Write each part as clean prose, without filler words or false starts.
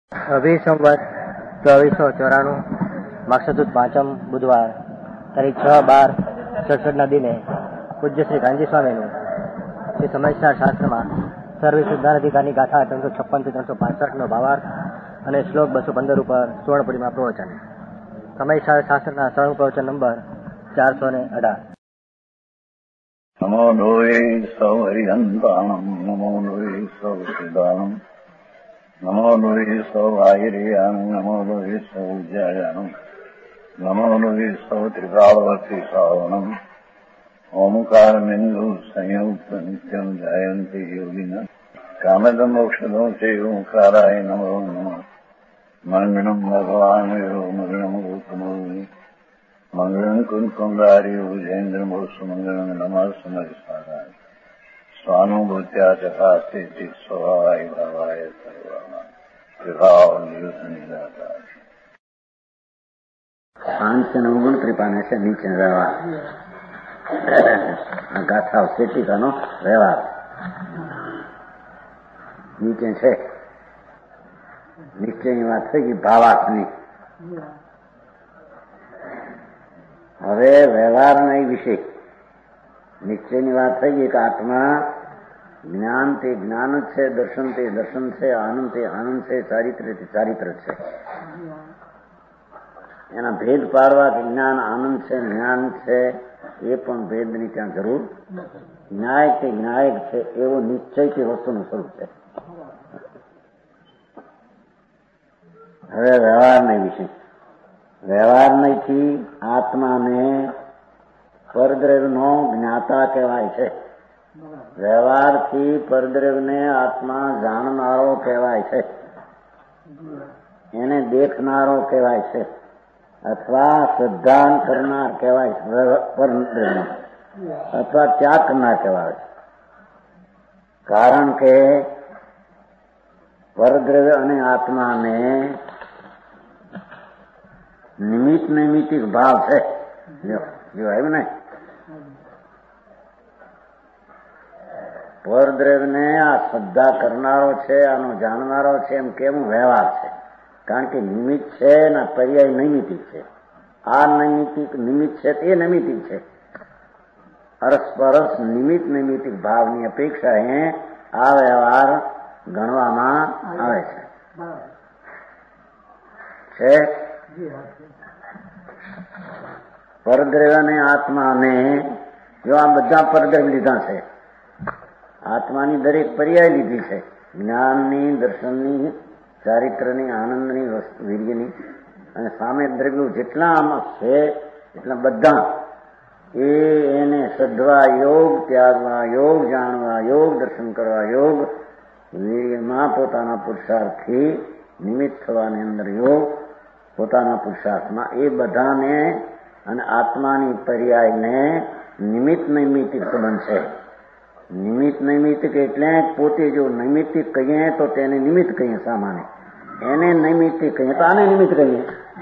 અભિસંવત 2494 માક્ષસુદ 5મ બુધવાર તારીખ 6/12/67 દિને પૂજ્ય શ્રી કાનજી સ્વામીનું શ્રી સમયસાર શાસ્ત્રમાં સર્વ સિદ્ધાંતાધિકારની ગાથા 356-365 ભાવાર્થ અને શ્લોક 215 ઉપર સુવર્ણપુરીમાં પ્રવચન. સમયસાર શાસ્ત્રના સળંગ પ્રવચન નંબર 418. નમો લોહે સૌ હરિહંતાણમ નમો લોહે સૌ સિદ્ધાણમ નમો લોહે સૌ આયર્યાણમ નમો લોહે સૌ જયાણમ નમો લોહે સૌ ત્રિકાળવર્તી શ્રાવણમ ઓમકાર બિંદુ સંયુક્ત નિત્યમ જયંતી યોગિના કામદ મોક્ષદો છે ઓંકારાય નમો નમઃ. મંગળમ ભગવાન મંગળમ ગોતમોહિ મંગળમ કુંકુંડારી ભુજેન્દ્ર મોક્ષ મંગળમ નમઃ સમયસારાય સ્વાનુભૂત્યા ચકાસ્તે સ્વભાવાય ભાવાય સર્વાના વિભાવ નિયુત નિરાકાર. પાંચસો ઓગણત્રીસ છે નીચે વ્યવહાર. આ ગાથાઓ ચેટિકાનો વ્યવહાર નીચે છે. નિશ્ચયની વાત થઈ ગઈ ભાવાર્થની. હવે વ્યવહારના વિશે નિશ્ચયની વાત થઈ ગઈ કે આત્મા જ્ઞાન તે જ્ઞાન જ છે, દર્શન તે દર્શન છે, આનંદ તે આનંદ છે, ચારિત્ર તે ચારિત્ર છે. એના ભેદ પાડવા કે જ્ઞાન આનંદ છે, જ્ઞાન છે, એ પણ ભેદની ત્યાં જરૂર. ન્યાય તે ન્યાયક છે એવો નિશ્ચય કે વસ્તુનું સ્વરૂપ છે. હવે વ્યવહારના વિશે વ્યવહારથી આત્માને પરદ્રવ્યનો જ્ઞાતા કહેવાય છે. વ્યવહારથી પરદ્રવ્યને આત્મા જાણનારો કહેવાય છે, એને દેખનારો કહેવાય છે, અથવા શ્રદ્ધાન કરનાર કહેવાય છે, પરદ્રવ્ય અથવા ત્યાગ કરનાર કહેવાય છે. કારણ કે પરદ્રવ્ય અને આત્માને નિમિત્ત નૈમિતિક ભાવ છે. જો આવ્યું ને, પરદ્રવ્યને આ શ્રદ્ધા કરનારો છે, આનો જાણનારો છે એમ કેવું વ્યવહાર છે. કારણ કે નિમિત્ત છે ને પર્યાય નૈમિતિક છે. આ નૈમિતિક નિમિત્ત છે તે નૈમિતિક છે. અરસપરસ નિમિત્ત નૈમિતિક ભાવની અપેક્ષાએ આ વ્યવહાર ગણવામાં આવે છે. પરદ્રવ્ય અને આત્માને જો આ બધા પરદ્રવ્ય લીધા છે, આત્માની દરેક પર્યાય લીધી છે. જ્ઞાનની, દર્શનની, ચારિત્રની, આનંદની, વીર્યની, અને સામે દ્રવ્યો જેટલા આમાં છે એટલા બધા એને સધવા યોગ, ત્યાગવા યોગ, જાણવા યોગ, દર્શન કરવા યોગ, વીર્યમાં પોતાના પુરુષાર્થથી નિમિત્ત થવાની અંદર યોગ, પોતાના પુરુષાર્થમાં, એ બધાને અને આત્માની પર્યાયને નિમિત્ત નૈમિતિક સંબંધ છે. નિમિત્ત નૈમિતિક એટલે પોતે જો નૈમિતિક કહીએ તો તેને નિમિત્ત કહીએ, સામાન્ય એને નૈમિતિક કહીએ તો આને નિમિત્ત કહીએ.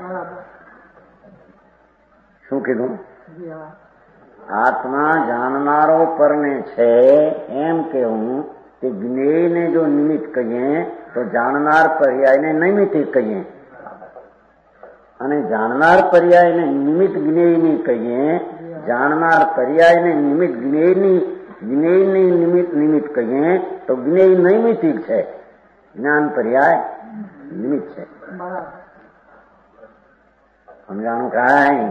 શું કીધું? આત્મા જાણનારો પરને છે એમ કેવું કે જ્ઞેયને જો નિમિત્ત કહીએ તો જાણનાર પર્યાયને નૈમિતિક કહીએ, અને જાણનાર પર્યાયને નિમિત્ત જ્ઞેયની કહીએ, જાણનાર પર્યાયને નિમિત્ત જ્ઞેયની નિમિત્ત કહીએ તો જ્ઞેય નૈમિતિક છે, જ્ઞાન પર્યાય નિમિત્ત છે. સમજાણું? કાંઈ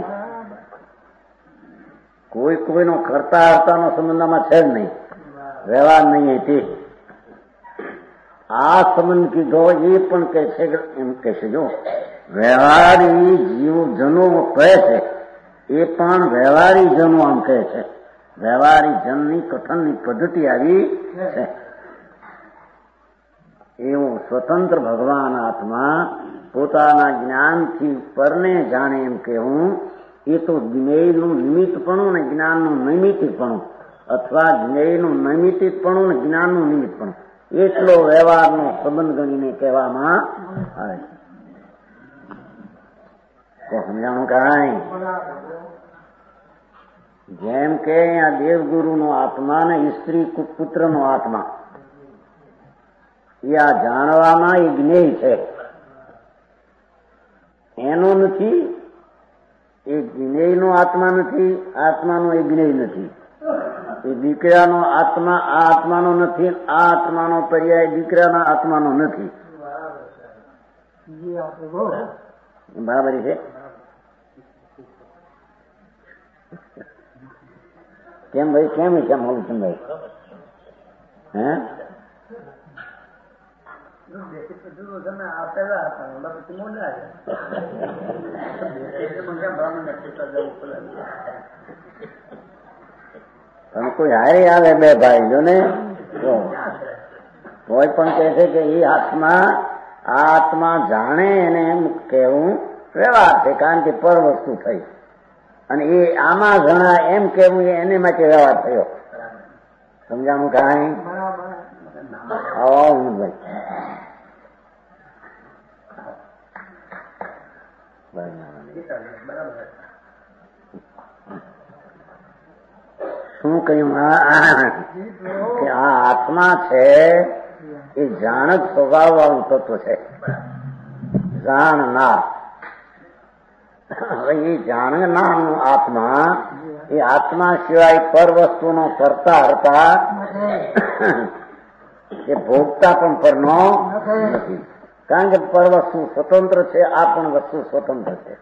કોઈ કોઈનો કરતા હર્તાનો સંબંધમાં છે જ નહીં, વ્યવહાર નહીં. તે આ સંબંધ કીધો એ પણ કહે છે, એમ કહે છે જો વ્યવહારી જીવજનો કહે છે એ પણ વ્યવહારી જનો આમ કહે છે. વ્યવહારી જનની કથનની પદ્ધતિ આવી છે. એવું સ્વતંત્ર ભગવાન આત્મા પોતાના જ્ઞાનથી પરને જાણે એમ કહેવું, એ તો જ્ઞેયનું નિમિત્તપણું ને જ્ઞાનનું નૈમિતિકપણું, અથવા જ્ઞેયનું નૈમિતિકપણું ને જ્ઞાનનું નિમિત્તપણું, એટલો વ્યવહારનો સંબંધ ગણીને કહેવામાં આવે છે. તો સમજાણું? કાંઈ જેમ કે આ દેવગુરુનો આત્મા ને સ્ત્રી પુત્રનો આત્મા, એ આ જાણવામાં એ જ્ઞેય છે. એનો નથી, એ જ્ઞેયનો આત્મા નથી, આત્માનો એ જ્ઞેય નથી. એ દીકરાનો આત્મા આ આત્માનો નથી, આ આત્માનો પર્યાય દીકરાના આત્માનો નથી. બરાબર છે. કેમ ભાઈ, કેમ છે મૌલચંદભાઈ? હે પણ કોઈ હારી આવે બે ભાઈ જો ને, કોઈ પણ કહે છે કે એ આત્મા આ આત્મા જાણે એને એમ કેવું વ્યવહાર છે, કારણ કે પર વસ્તુ થઈ, અને એ આમાં જણા એમ કેવું એને માટે વ્યવહાર થયો. સમજાણું કાંઈ? શું કહ્યું કે આ આત્મા છે એ જાણક સ્વભાવ વાળું તત્વ છે, જાણનાર. હવે એ જાણનારનું આત્મા એ આત્મા સિવાય પર વસ્તુનો કરતા હતા એ ભોગતા પણ પરનો નથી, કારણ કે પર વસ્તુ સ્વતંત્ર છે, આ પણ વસ્તુ સ્વતંત્ર છે.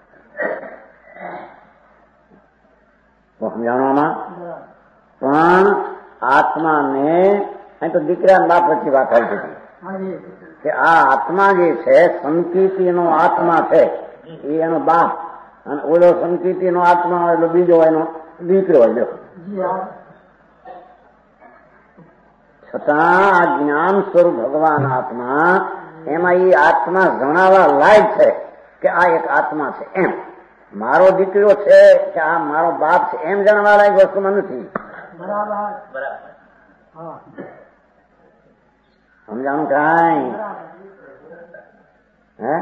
સમજાણવામાં પણ આત્માને અહીં તો દીકરા બાપ વચ્ચે વાત આવી હતી કે આ આત્મા જે છે સંકિતિનો આત્મા છે એ એનો બાપ, અને ઓલો સંકિતિનો આત્મા હોય એટલે બીજો એનો દીકરો હોય. છતાં આ જ્ઞાન સ્વરૂપ ભગવાન આત્મા, એમાં એ આત્મા જણાવવા લાયક છે કે આ એક આત્મા છે. એમ મારો દીકરો છે કે આ મારો બાપ છે એમ જણાવવા લાયક વસ્તુમાં નથી. સમજાણું કાંઈ? હે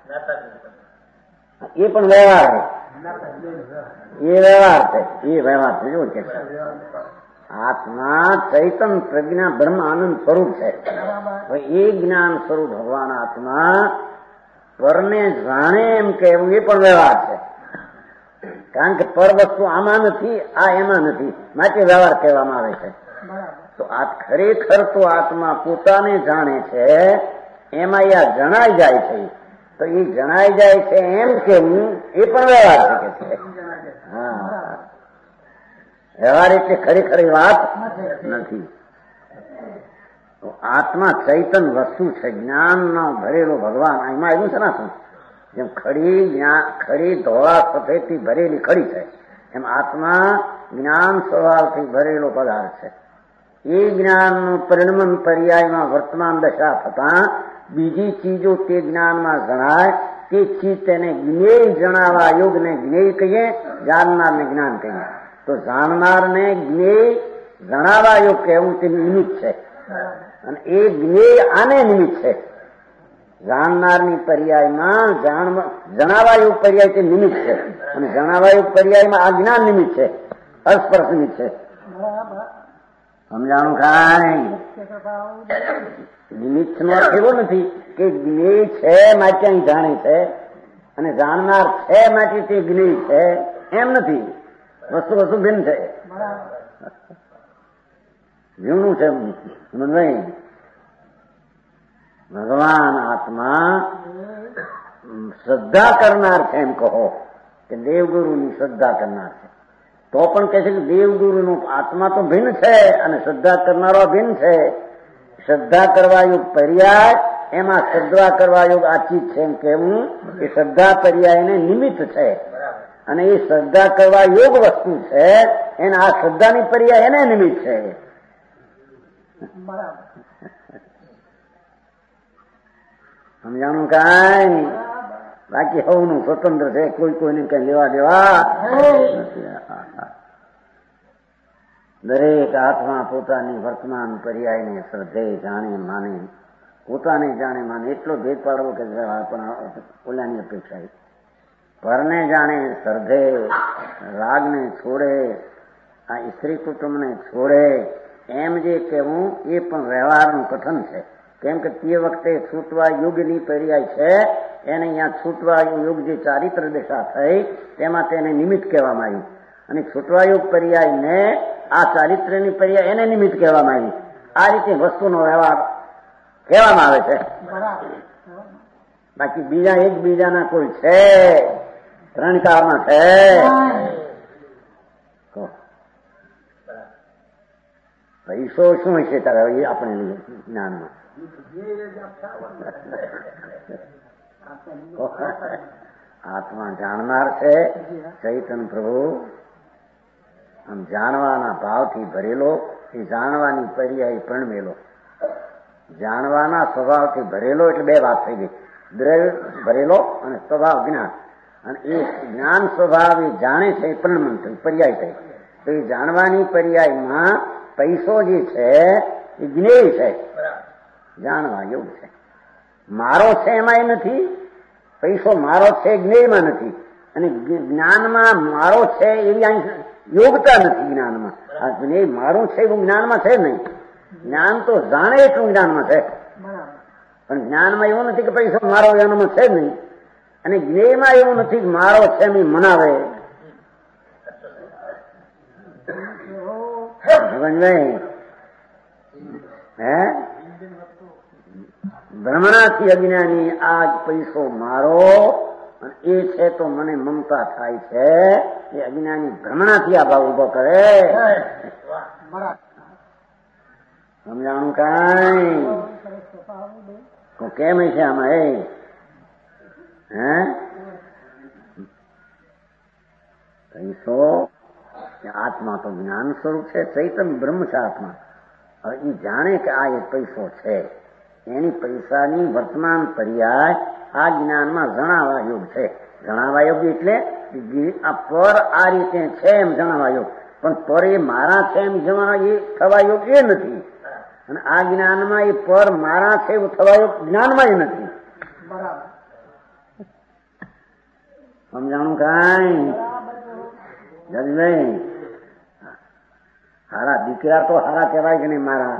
એ પણ વ્યવહાર છે, એ વ્યવહાર છે, એ વ્યવહાર છે. શું છે? આત્મા ચૈતન પ્રજ્ઞા બ્રહ્મ આનંદ સ્વરૂપ છે. એ જ્ઞાન સ્વરૂપ ભગવાન આત્મા પરને જાણે એમ કહેવું એ પણ વ્યવહાર છે, કારણ કે પર વસ્તુ આમાં નથી, આ એમાં નથી, માટે વ્યવહાર કહેવામાં આવે છે. તો આ ખરેખર તો આત્મા પોતાને જાણે છે, એમાં આ જણાઈ જાય છે. તો એ જણાઈ જાય છે એમ કેવું એ પણ વ્યવહાર છે. હા, વ્યવહાર એટલે ખરેખર વાત નથી. તો આત્મા ચૈતન વસ્તુ છે, જ્ઞાનનો ભરેલો ભગવાન. એમાં આવ્યું છે ને શું? જેમ ખડી ધોળા સફેદથી ભરેલી ખડી છે, એમ આત્મા જ્ઞાન સ્વભાવથી ભરેલો પદાર્થ છે. એ જ્ઞાનનું પરિણમન પર્યાયમાં વર્તમાન દશા થતા બીજી ચીજો તે જ્ઞાનમાં જણાય, તે ચીજ તેને જ્ઞેય જણાવવા યોગને જ્ઞેય કહીએ, જાણનારને જ્ઞાન કહીએ. તો જાણનારને જ્ઞેય જણાવવા યોગ કહેવું તે નિમિત્ત છે, અને એ જ્ઞેય આને નિમિત્ત છે. જાણનારની પર્યાયમાં જણાવવા યોગ પર્યાય તે નિમિત્ત છે, અને જણાવવા યોગ પર્યાયમાં આ જ્ઞાન નિમિત્ત છે, અસ્પર્શ નિમિત્ત છે. સમજાણું કાંઈ? નિમિત્ત નો અર્થ એવો નથી કે જ્ઞેય છે માટે અહીં જાણે છે, અને જાણનાર છે માટે તે જ્ઞેય છે, એમ નથી. વસ્તુ ભિન્ન છે, જૂનું છે. ભગવાન આત્મા શ્રદ્ધા કરનાર છે, એમ કહો કે દેવગુરુની શ્રદ્ધા કરનાર છે, તો પણ કહે છે કે દેવગુરુનો આત્મા તો ભિન્ન છે અને શ્રદ્ધા કરનારો ભિન્ન છે. શ્રદ્ધા કરવા યોગ પર્યાય, એમાં શ્રદ્ધા કરવા યોગ આ ચીજ છે એમ કેવું એ શ્રદ્ધા પર્યાયને નિમિત્ત છે, અને એ શ્રદ્ધા કરવા યોગ વસ્તુ છે, એને આ શ્રદ્ધાની પર્યાય એને નિમિત્ત છે. સમજાણું કાંઈ? બાકી હવનું સ્વતંત્ર છે, કોઈ કોઈને કઈ લેવા દેવા નથી. દરેક આત્મા પોતાની વર્તમાન પર્યાયને શ્રદ્ધે જાણે માને, પોતાને જાણે માને. એટલો ભેદ પાડવો કે પણ ઓલાની અપેક્ષા. પરને જાણે શ્રદ્ધે, રાગને છોડે, આ સ્ત્રી કુટુંબને છોડે, એમ જે કહેવું એ પણ વ્યવહારનું કથન છે. કેમ કે તે વખતે છૂટવા યુગની પર્યાય છે, એને અહીંયા છૂટવાયુગ જે ચારિત્ર દશા થઈ તેમાં તેને નિમિત્ત કહેવામાં આવ્યું, અને છૂટવાયુગ પર્યાયને આ ચારિત્ર્યની પર્યાય એને નિમિત્ત કહેવામાં આવી. આ રીતે વસ્તુનો વ્યવહાર કહેવામાં આવે છે. બાકી બીજા એકબીજાના કોઈ છે ત્રણ કાળમાં છે. પૈસો શું હશે તારે આપણે જ્ઞાનમાં? આત્મા જાણનાર છે ચૈતન્ય પ્રભુ. આમ જાણવાના ભાવથી ભરેલો, એ જાણવાની પર્યાય પ્રણમેલો. જાણવાના સ્વભાવથી ભરેલો એટલે બે વાત થઈ ગઈ, દ્રવ્ય ભરેલો અને સ્વભાવ જ્ઞાન. અને એ જ્ઞાન સ્વભાવ એ જાણે છે એ પ્રણમન થયું, પર્યાય થઈ. તો એ જાણવાની પર્યાયમાં પૈસો જે છે એ જ્ઞેય છે, જાણવા યોગ છે. મારો છે એમાં એ નથી, પૈસો મારો છે જ્ઞેયમાં નથી, અને જ્ઞાનમાં મારો છે એવી યોગતા નથી. જ્ઞાનમાં આ જ્ઞેય મારું છે એવું જ્ઞાનમાં છે નહીં. જ્ઞાન તો જાણે એટલું જ્ઞાનમાં છે, પણ જ્ઞાનમાં એવું નથી કે પૈસો મારો એનામાં છે નહીં, અને જ્ઞેયમાં એવું નથી કે મારો છે એમ મનાવે. હે ભ્રમણાથી અજ્ઞાની આજ પૈસો મારો અને એ છે તો મને મમતા થાય છે, એ અજ્ઞાની ભ્રમણાથી આ ભાવ ઉભો કરે. સમજાણું કઈ કેમ છે આમાં? હે પૈસો આત્મા તો જ્ઞાન સ્વરૂપ છે, ચૈતન્ય બ્રહ્મ છે આત્મા. હવે એ જાણે કે આ એક પૈસો છે, એની પૈસાની વર્તમાન પર્યાય આ જ્ઞાનમાં જણાવા યોગ છે. જણાવા યોગ એટલે આ પર આ રીતે છે એમ જણાવા યોગ, પણ પર એ મારા છે એમ જણાવા એ થવા યોગ એ નથી. અને આ જ્ઞાનમાં એ પર મારા છે એવું થવા યોગ જ્ઞાનમાં એ નથી. સમજાણું કઈ? જજભાઈ હારા દીકરા તો હારા કહેવાય કે નહીં મારા?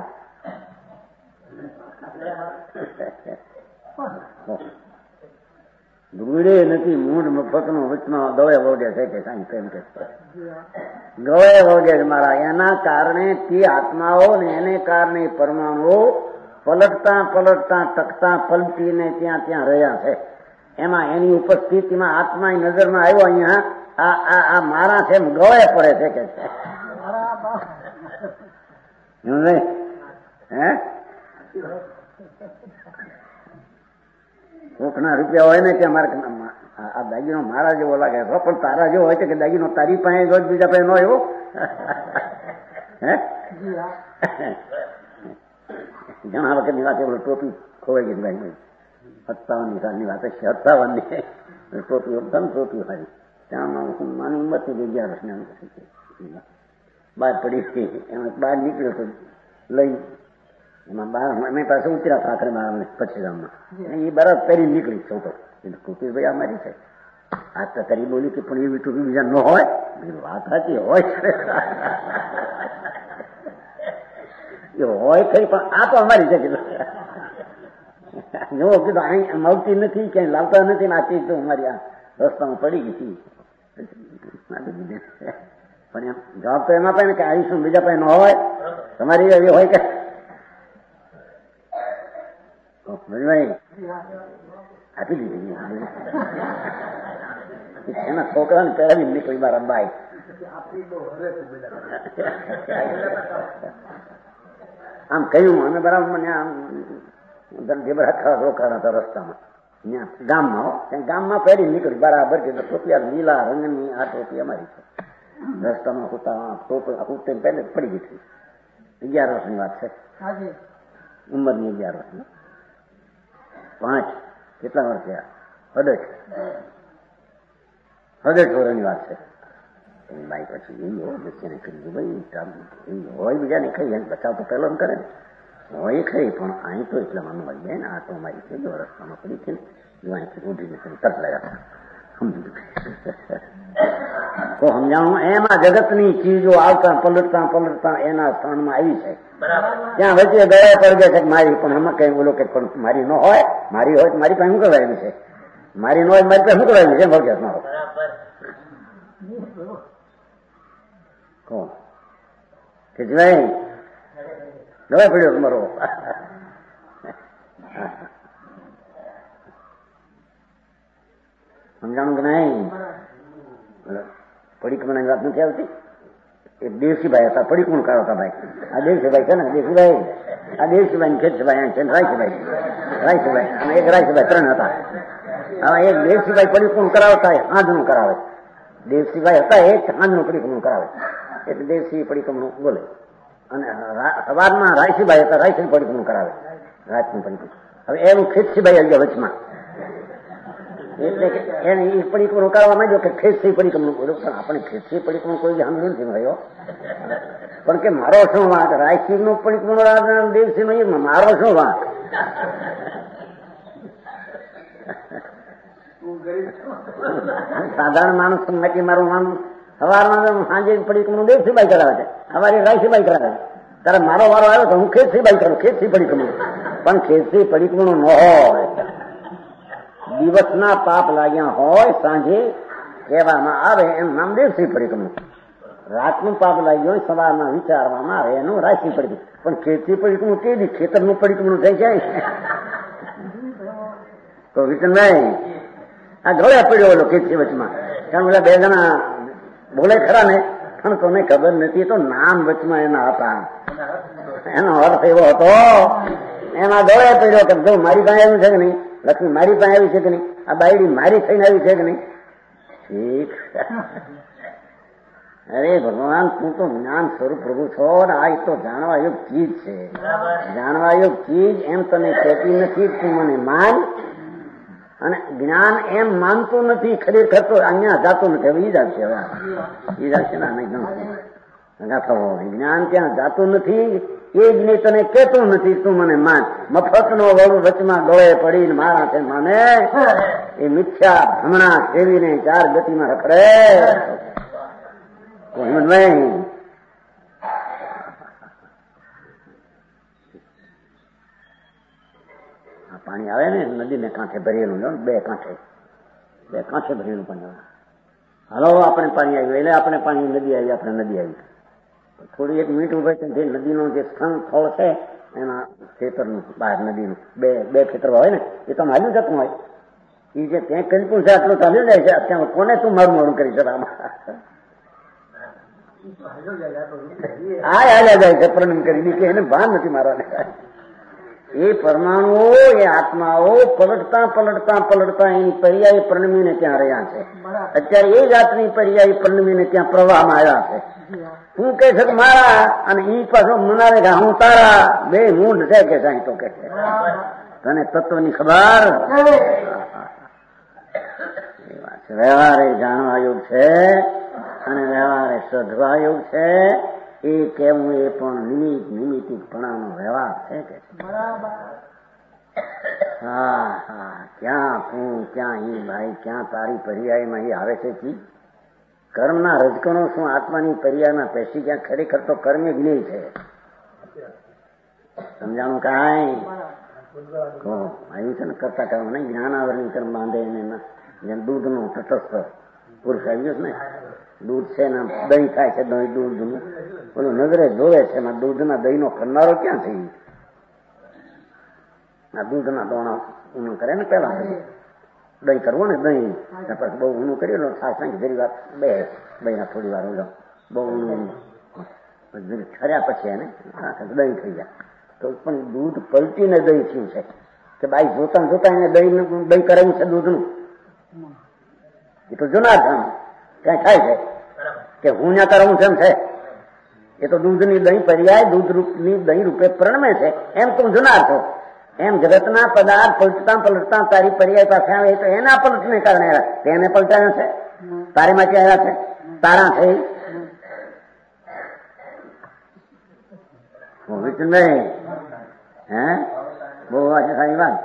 ધૂળે નથી મૂળ મફતનો વચમાં ગવે વળગે છે કે સાંઈ કેમ કે ગવે વળગે છે મારા. એના કારણે તે આત્માઓ ને એને કારણે પરમાણુઓ પલટતા પલટતા ટકતા પલટીને ત્યાં ત્યાં રહ્યા છે. એમાં એની ઉપસ્થિતિમાં આત્માની નજરમાં આવ્યો અહીંયા આ મારા છે એમ ગવે પડે છે કે હે કોકના રૂપિયા હોય ને કે અમારે આ દાગીનો મારા જેવો લાગે, પણ તારા જેવો હોય છે કે દાગીનો તારી પાસે રોજ બીજા પાસે નો એવો. હે ઘણા વખતની વાત એવડો ટોપી ખોવાઈ ગઈ ભાઈ, 57 સાલની વાત છે, 57ની ટોપી એકદમ ટોપી હારી. ત્યાં માની ઉંમર થી 11 વર્ષની બહાર પડી, એમાં બહાર નીકળ્યો તો લઈ એમાં બાર અમે પાસે ઉતર્યા ઠાકરે બાર પછી ગામમાં એ બરફ પહેરી નીકળી છોકરો. ટોપી ભાઈ અમારી છે. આ તો કરી બોલી કે પણ એવી ટોપી બીજા ન હોય. વાત સાચી હોય એ હોય ખરી, પણ આ તો અમારી છે. જો કીધું અહીં મળતી નથી, ક્યાંય લાવતા નથી ને આ ચીજ તો અમારી આ રસ્તામાં પડી ગઈ હતી. પણ એમ જવાબ તો એમાં પણ કે આવીશું બીજા પાસે ન હોય, તમારી એવી હોય કે આપી દીધી. એના છોકરાને પહેરાવી નીકળી મારા બાઈ. આમ કહ્યું અમે બરાબર મને આમ રોકાણા હતા રસ્તામાં ત્યાં ગામમાં, ગામમાં પહેરી નીકળી બરાબર કે ટોપી લીલા રંગની આ ટોપી અમારી છે. રસ્તામાં ટોપી પહેલે પડી ગઈ હતી. 11 વર્ષની વાત છે, ઉંમરની 11 વર્ષની. 5 કેટલા વર્ષ થયા? 18 વર્ષની વાત છે. બાઈ પછી એને કહ્યું ભાઈ હોય બીજાને ખાઈ બચાવ તો પેલો કરે ને હોય ખરી, પણ અહીં તો એટલામાં ન હોય ને આ તો અમારી છે. જો રસ્તામાં પડી છે ને અહીંથી ઉઠીને તરત લાગ્યા. તો સમજાણું એમાં જગતની ચીજો આવતા પલટતા પલટતા એના સ્થાનમાં આવી છે. ત્યાં વચ્ચે ગયા પડગે છે મારી, પણ આમાં કઈ બોલો કે પણ મારી ન હોય, મારી હોય તો મારી પાસે શું કરવા આવી છે. મારી નોય મારી પાસે મોકલાવી છે ભગત મારો કોણ કે ભાઈ દવા પડ્યો તમારો સમજાણું કે નહીં પડીક મને વાત નથી આવતી. એક દેવસીભાઈ હતા, પડીક કોણ કાઢો હતા ભાઈ. આ દેવસીભાઈ છે ને, દેવસીભાઈ આ દેવસીભાઈ ખેતસીભાઈ છે રાયસીભાઈ અને એક રાયસીભાઈ ત્રણ હતા. હવે એક દેવસીભાઈ પડીક કોણ કરાવતા હાંજનું કરાવે. દેવસીભાઈ હતા એક હાંજનું પડીકમણું કરાવે એટલે દેવસી પડીકમણું બોલે. અને સવારમાં રાયસીભાઈ હતા, રાયસી પડીકમણું કરાવે રાતનું પડીકમણું. હવે એનું ખેતસીભાઈ આવી ગયા વચમાં એટલે એને એ પડીકમણું કરવા માંડ્યો કે ખેતસી પડીકમણું બોલ્યો. પણ આપણે ખેતસી પડીકમણું કોઈ સાંભળ્યું નથી મળ્યો. પણ કે મારો શું વાંક, રાયસી નું પડીકમણું દેવસી નું મારો શું વાંક. સાધારણ માણસ માંથી મારું નામ સવારમાં સાંજે પડીકમણું દેવસીબાઈ કરાવે છે, સવારે રાયસીબાઈ કરાવે છે. ત્યારે મારો વારો આવ્યો તો હું ખેતસીબાઈ કરું, ખેતસી પડીકમણું. પણ ખેતસી પડીકમણું ન હોય, દિવસના પાપ લાગ્યા હોય સાંજે કહેવામાં આવે એનું નામ દેવસી પડીકમણું. રાતનું પાપ લાગ્યું હોય સવારમાં વિચારવામાં આવે એનું રાયસી પડીકમણું. પણ ખેતસી પડીકમણું કેવી ખેતરનું પડીકમણું થઈ જાય. તો વિચનભાઈ આ ગળે પડ્યો ઓલો ખેતસી વચમાં. કારણ પેલા બે જણા બોલે ખરા ને, પણ તમને ખબર નથી તો નામ વચમાં એના હતા. એનો અર્થ એવો હતો એના ગળે પડ્યો કે જો મારી પાસે આવ્યું છે કે નહીં, લક્ષ્મી મારી પાસે આવી છે કે નહીં, આ બાયડી મારી થઈને આવી છે કે નહીં. ઠીક, અરે ભગવાન તું તો જ્ઞાન સ્વરૂપ પ્રભુ છો ને આ તો જાણવા યોગ ચીજ છે. જાણવા યોગ ચીજ એમ તને કહેતી નથી તું મને માન. અને જ્ઞાન એમ માનતું નથી ખરેખર તો અહીંયા જાતું નથી. હવે ઈ જાશે, હવે ઈ જાશે ને જ્ઞાન ત્યાં જાતું નથી એ જ નહીં તને કહેતું નથી તું મને માન. મફતનો વડું વચમાં ગળે પડીને મારા છે માને એ મિથ્યા ભ્રમણા સેવીને ચાર ગતિમાં રખડે. હિંમતભાઈ પાણી આવે ને નદીને કાંઠે ભરેલું લો, બે કાંઠે ભરેલું પાણી. હાલો આપણે પાણી આવ્યું એટલે આપણે પાણી નદી આવી, આપણે નદી આવી. થોડી એક મિનિટ ઉભા છે જે નદીનો જે સ્થળ છે એના ખેતરનું બહાર નદીનું બે ખેતર હોય ને એ તો હાલ્યું જતું હોય. એ જે ત્યાં કરી છે આટલું ચાલ્યું જાય છે. અત્યારે કોને તું મારું મારું કરી શકે આમાં? હાલ્યા જાય છે પ્રણામ કરી કે એને ભાન નથી મારવાને. એ પરમાણુઓ એ આત્માઓ પલટતા પલટતા પલટતા એની પર્યાય પ્રણમીને ત્યાં રહ્યા છે. અત્યારે એ જાતની પર્યાય પ્રણમીને ત્યાં પ્રવાહમાં આવ્યા છે. તું કહે છે મારા અને ઈ પાછો મનાવે કે હું તારા, બે મૂંઢ છે કે સાંઈ તો કે છે. તને તત્વની ખબર. વ્યવહાર એ જાણવા યોગ છે અને વ્યવહાર એ શોધવા યોગ છે. એ કેવું એ પણ નિમિત્તિકપણાનો વ્યવહાર છે કે હા હા ક્યાં તું ક્યાં ઈ ભાઈ ક્યાં તારી પર્યાયમાં એ આવે છે કી કર્મના રજકણો શું આત્માની પર્યાયમાં પેશી ક્યાં ખરેખર તો કર્મ જ નહીં છે. સમજાણું કાંઈ આવ્યું છે ને કરતા કર્મ નહીં જ્ઞાનાવરની કર્મ બાંધે જેમ દૂધનું તટસ્થ પુરુષ આવ્યું છે ને દૂધ છે ને દહીં થાય છે દૂધનું ઓલું નજરે જોવે છે એમાં દૂધના દહીંનો કરનારો ક્યાં છે? આ દૂધના દોણા ઊનું કરે ને પેલા દહીં કરવું ને દહીં પછી બહુ ઊનું કર્યું સાસ જરી વાર બે ના થોડી વાર ઉલો બહુ ઊનું ઠર્યા પછી એને દહીં થઈ જાય તો પણ દૂધ પલટીને દહીં થયું છે કે બાઈ જોતા જોતા એને દહીં કરાવ્યું છે દૂધનું. એ તો જુના છે ક્યાં થાય છે કે હું ત્યાં કરાવું છે એમ છે. એ તો દૂધની દહીં પર્યાય દૂધ રૂપની દહીં રૂપે પ્રણમે છે એમ તું જુનાર છો. એમ જગતના પદાર્થ પલટતા પલટતા તારી પર્યાય પાસે આવે તો એના પલટને કારણે આવ્યા. તેને પલટાયો છે તારી માટે આવ્યા છે તારા છે. વિષ્ણુભાઈ હે બહુ આજે સારી વાત.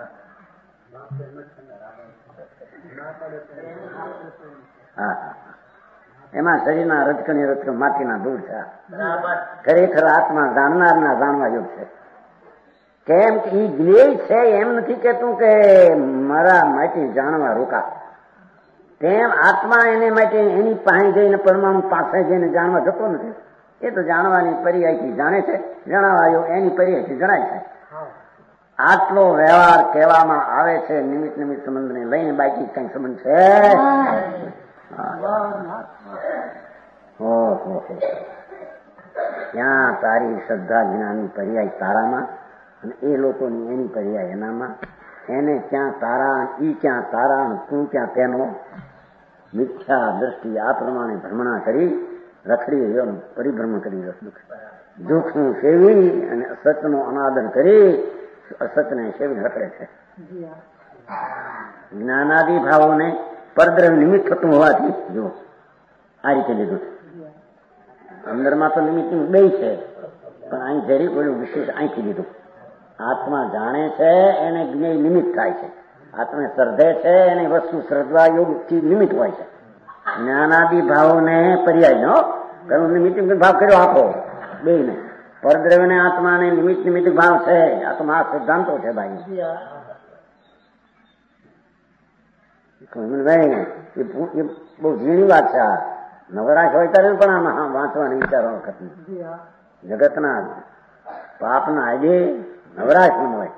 હા એમાં શરીરના રજકણી માટીના દૂર છે. ખરેખર આત્મા જાણનારના જાણવા યોગ છે. કેમ કે એ જ્ઞેય છે એમ નથી કહેતું કે મારા માટે જાણવા રોકા. તેમ આત્મા એને માટે એની પાસે જઈને પરમાણુ પાસે જઈને જાણવા જતો નથી. એ તો જાણવાની પર્યાયથી જાણે છે, જણાવાયો એની પર્યાયથી જણાય છે. આટલો વ્યવહાર કહેવામાં આવે છે નિમિત્ત સંબંધને લઈને, બાકી કઈ સંબંધ છે? ક્યાં તારી શ્રદ્ધા જ્ઞાનની પર્યાય તારામાં, અને એ લોકોની એની પર્યાય એનામાં. એને ક્યાં તારા, ઈ ક્યાં તારા, તું ક્યાં તેનો. મિથ્યા દ્રષ્ટિ આ પ્રમાણે ભ્રમણા કરી રખડી રહ્યો, પરિભ્રમણ કરી રહ્યો. દુઃખનું સેવી અને અસતનો અનાદર કરી અસતને સેવી રખડે છે. જ્ઞાનાદિ ભાવોને પરદ્રવ્ય નિમિત્ત થતું હોવાથી જો આ રીતે લીધું છે. અંદરમાં તો નિમિત્ત બે છે, પણ અહીં જરી કોઈ વિશેષ અહીંથી લીધું. આત્મા જાણે છે એને જ્ઞેય નિમિત્ત થાય છે. આત્મા શ્રદ્ધે છે એને વસ્તુ શ્રદ્ધા યોગથી નિમિત્ત હોય છે. જ્ઞાનાદિ ભાવોને પર્યાય નો પેલું નિમિત્ત ભાવ કર્યો આપો બે ને. પરદ્રવ્ય ને આત્માને નિમિત્ત ભાવ છે. આ તો મહા સિદ્ધાંતો છે ભાઈ. એ બહુ ઝીણી વાત છે. આ નવરાશ હોય ત્યારે પણ આમાં વાંચવાની વિચારો વખત જગતના પાપના આજે નવરાશ ન હોય.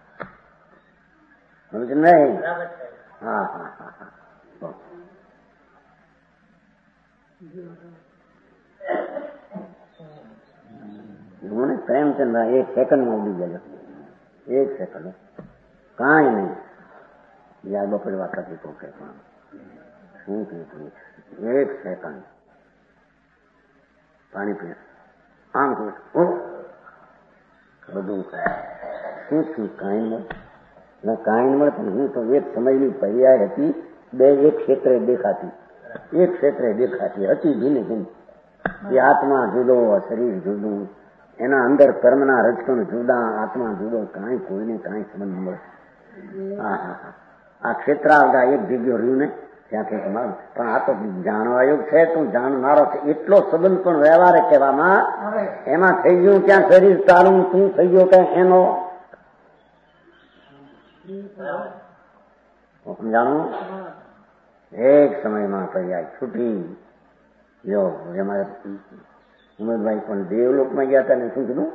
નહીં? હા હા હા હા. મને પ્રેમચંદ્ર એક સેકન્ડમાં ઉડી ગયો. એક સેકન્ડ કાંઈ નહીં. યાર બપોરે વાત હતી તો કે પણ શું કહ્યું? એક સેકન્ડ પાણી પીને આમ બધું શું થયું? કાંઈ મળે કાંઈ મળે. પણ હું તો એક સમયની પર્યાય હતી. બે એક ક્ષેત્રે દેખાતી હતી ભીની ભીની. એ આત્મા જુદો, શરીર જુદું, એના અંદર કર્મના રજકણ જુદા, આત્મા જુદો. કાંઈ કોઈને કાંઈ સંબંધ મળે. હા હા હા. આ ક્ષેત્ર આવતા એક જગ્યો રહ્યું ને ત્યાંથી તમારું. પણ આ તો જાણવા યોગ છે. તું જાણનારો છે એટલો સંબંધ પણ વ્યવહારે કહેવામાં એમાં થઈ ગયું. ક્યાં શરીર તારું તું થઈ ગયો કે એનો સમજાણું. એક સમયમાં પર્યાય છૂટી. જો અમારે હિંમતભાઈ પણ દેવલોકમાં ગયા હતા ને શું કીધું?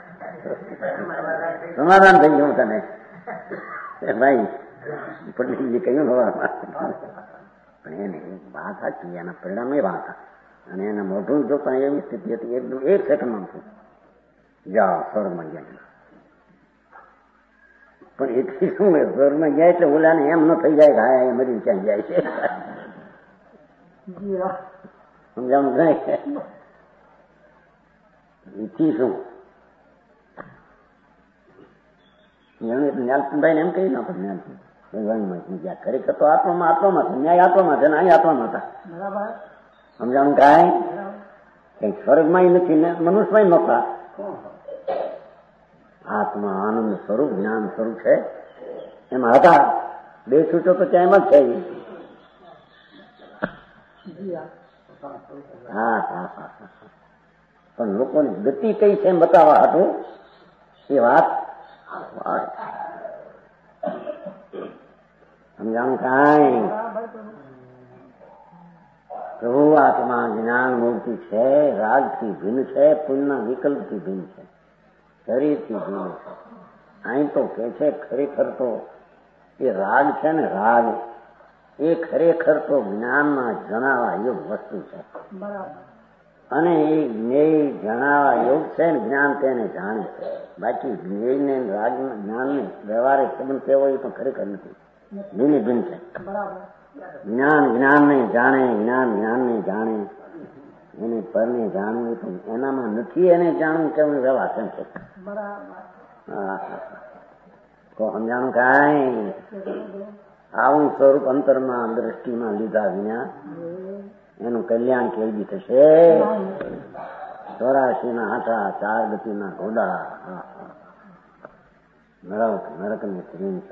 સમાધાન થઈ ગયું તને ભાઈ. પટેલજી કહ્યું હવામાં. પણ એને વાત હતી, એના પરિણામ એ વાત અને એના મોઢું જો પણ એવી સ્થિતિ હતી એકદમ એક સેકન્ડમાં છું જાઓ સ્વર્ગમાં ગયા. પણ એટલી શું સ્વર્ગમાં ગયા એટલે ઓલાને એમ ન થઈ જાય કે હા એ મરી ક્યાં જાય છે. સમજાવું નહીં? એથી શું જ્ઞાનભાઈ ને એમ કહી ના પણ જ્ઞાન ખરેખર તો આત્મામાં ન્યાય આત્મામાં છે ને અહીં આત્મામાં હતા. સમજાણું? કાંઈ કઈ સ્વર્ગમાં નથી ને મનુષ્યમાં નહોતા. આત્મા આનંદ સ્વરૂપ જ્ઞાન સ્વરૂપ છે એમાં હતા. બે છૂટો તો ત્યાં એમ જ છે. હા હા હા. પણ લોકોની ગતિ કઈ છે એમ બતાવવા હતું એ વાત. સમજાણું? કાંઈ પ્રભુ આત્મા જ્ઞાન મૂર્તિ છે. રાગથી ભિન્ન છે, પુણ્યના વિકલ્પથી ભિન્ન છે, શરીરથી ભિન્ન છે. અહીં તો કે છે ખરેખર તો એ રાગ છે ને રાગ એ ખરેખર તો જ્ઞાનમાં જણાવવા યોગ વસ્તુ છે. અને એ જ્ઞેય જણાવવા યોગ છે ને જ્ઞાન તેને જાણે છે. બાકી જ્ઞેયને રાગ જ્ઞાનને વ્યવહારે સંબંધ કેવો એ પણ ખરેખર નથી. ભિન્ન ભિન્ન છે. જ્ઞાન જ્ઞાનને જાણે, જ્ઞાન જ્ઞાનને જાણે. એને પરને જાણવું તો એનામાં નથી. એને જાણવું કેવું વ્યવહાર કેમ છે? તો સમજાણું? કાંઈ આવું સ્વરૂપ અંતરમાં દ્રષ્ટિમાં લીધા વિના એનું કલ્યાણ કેવી રીતે થશે? 84 આંટા 4 ગતિના ઘોડા નરક ને ત્રીન છો.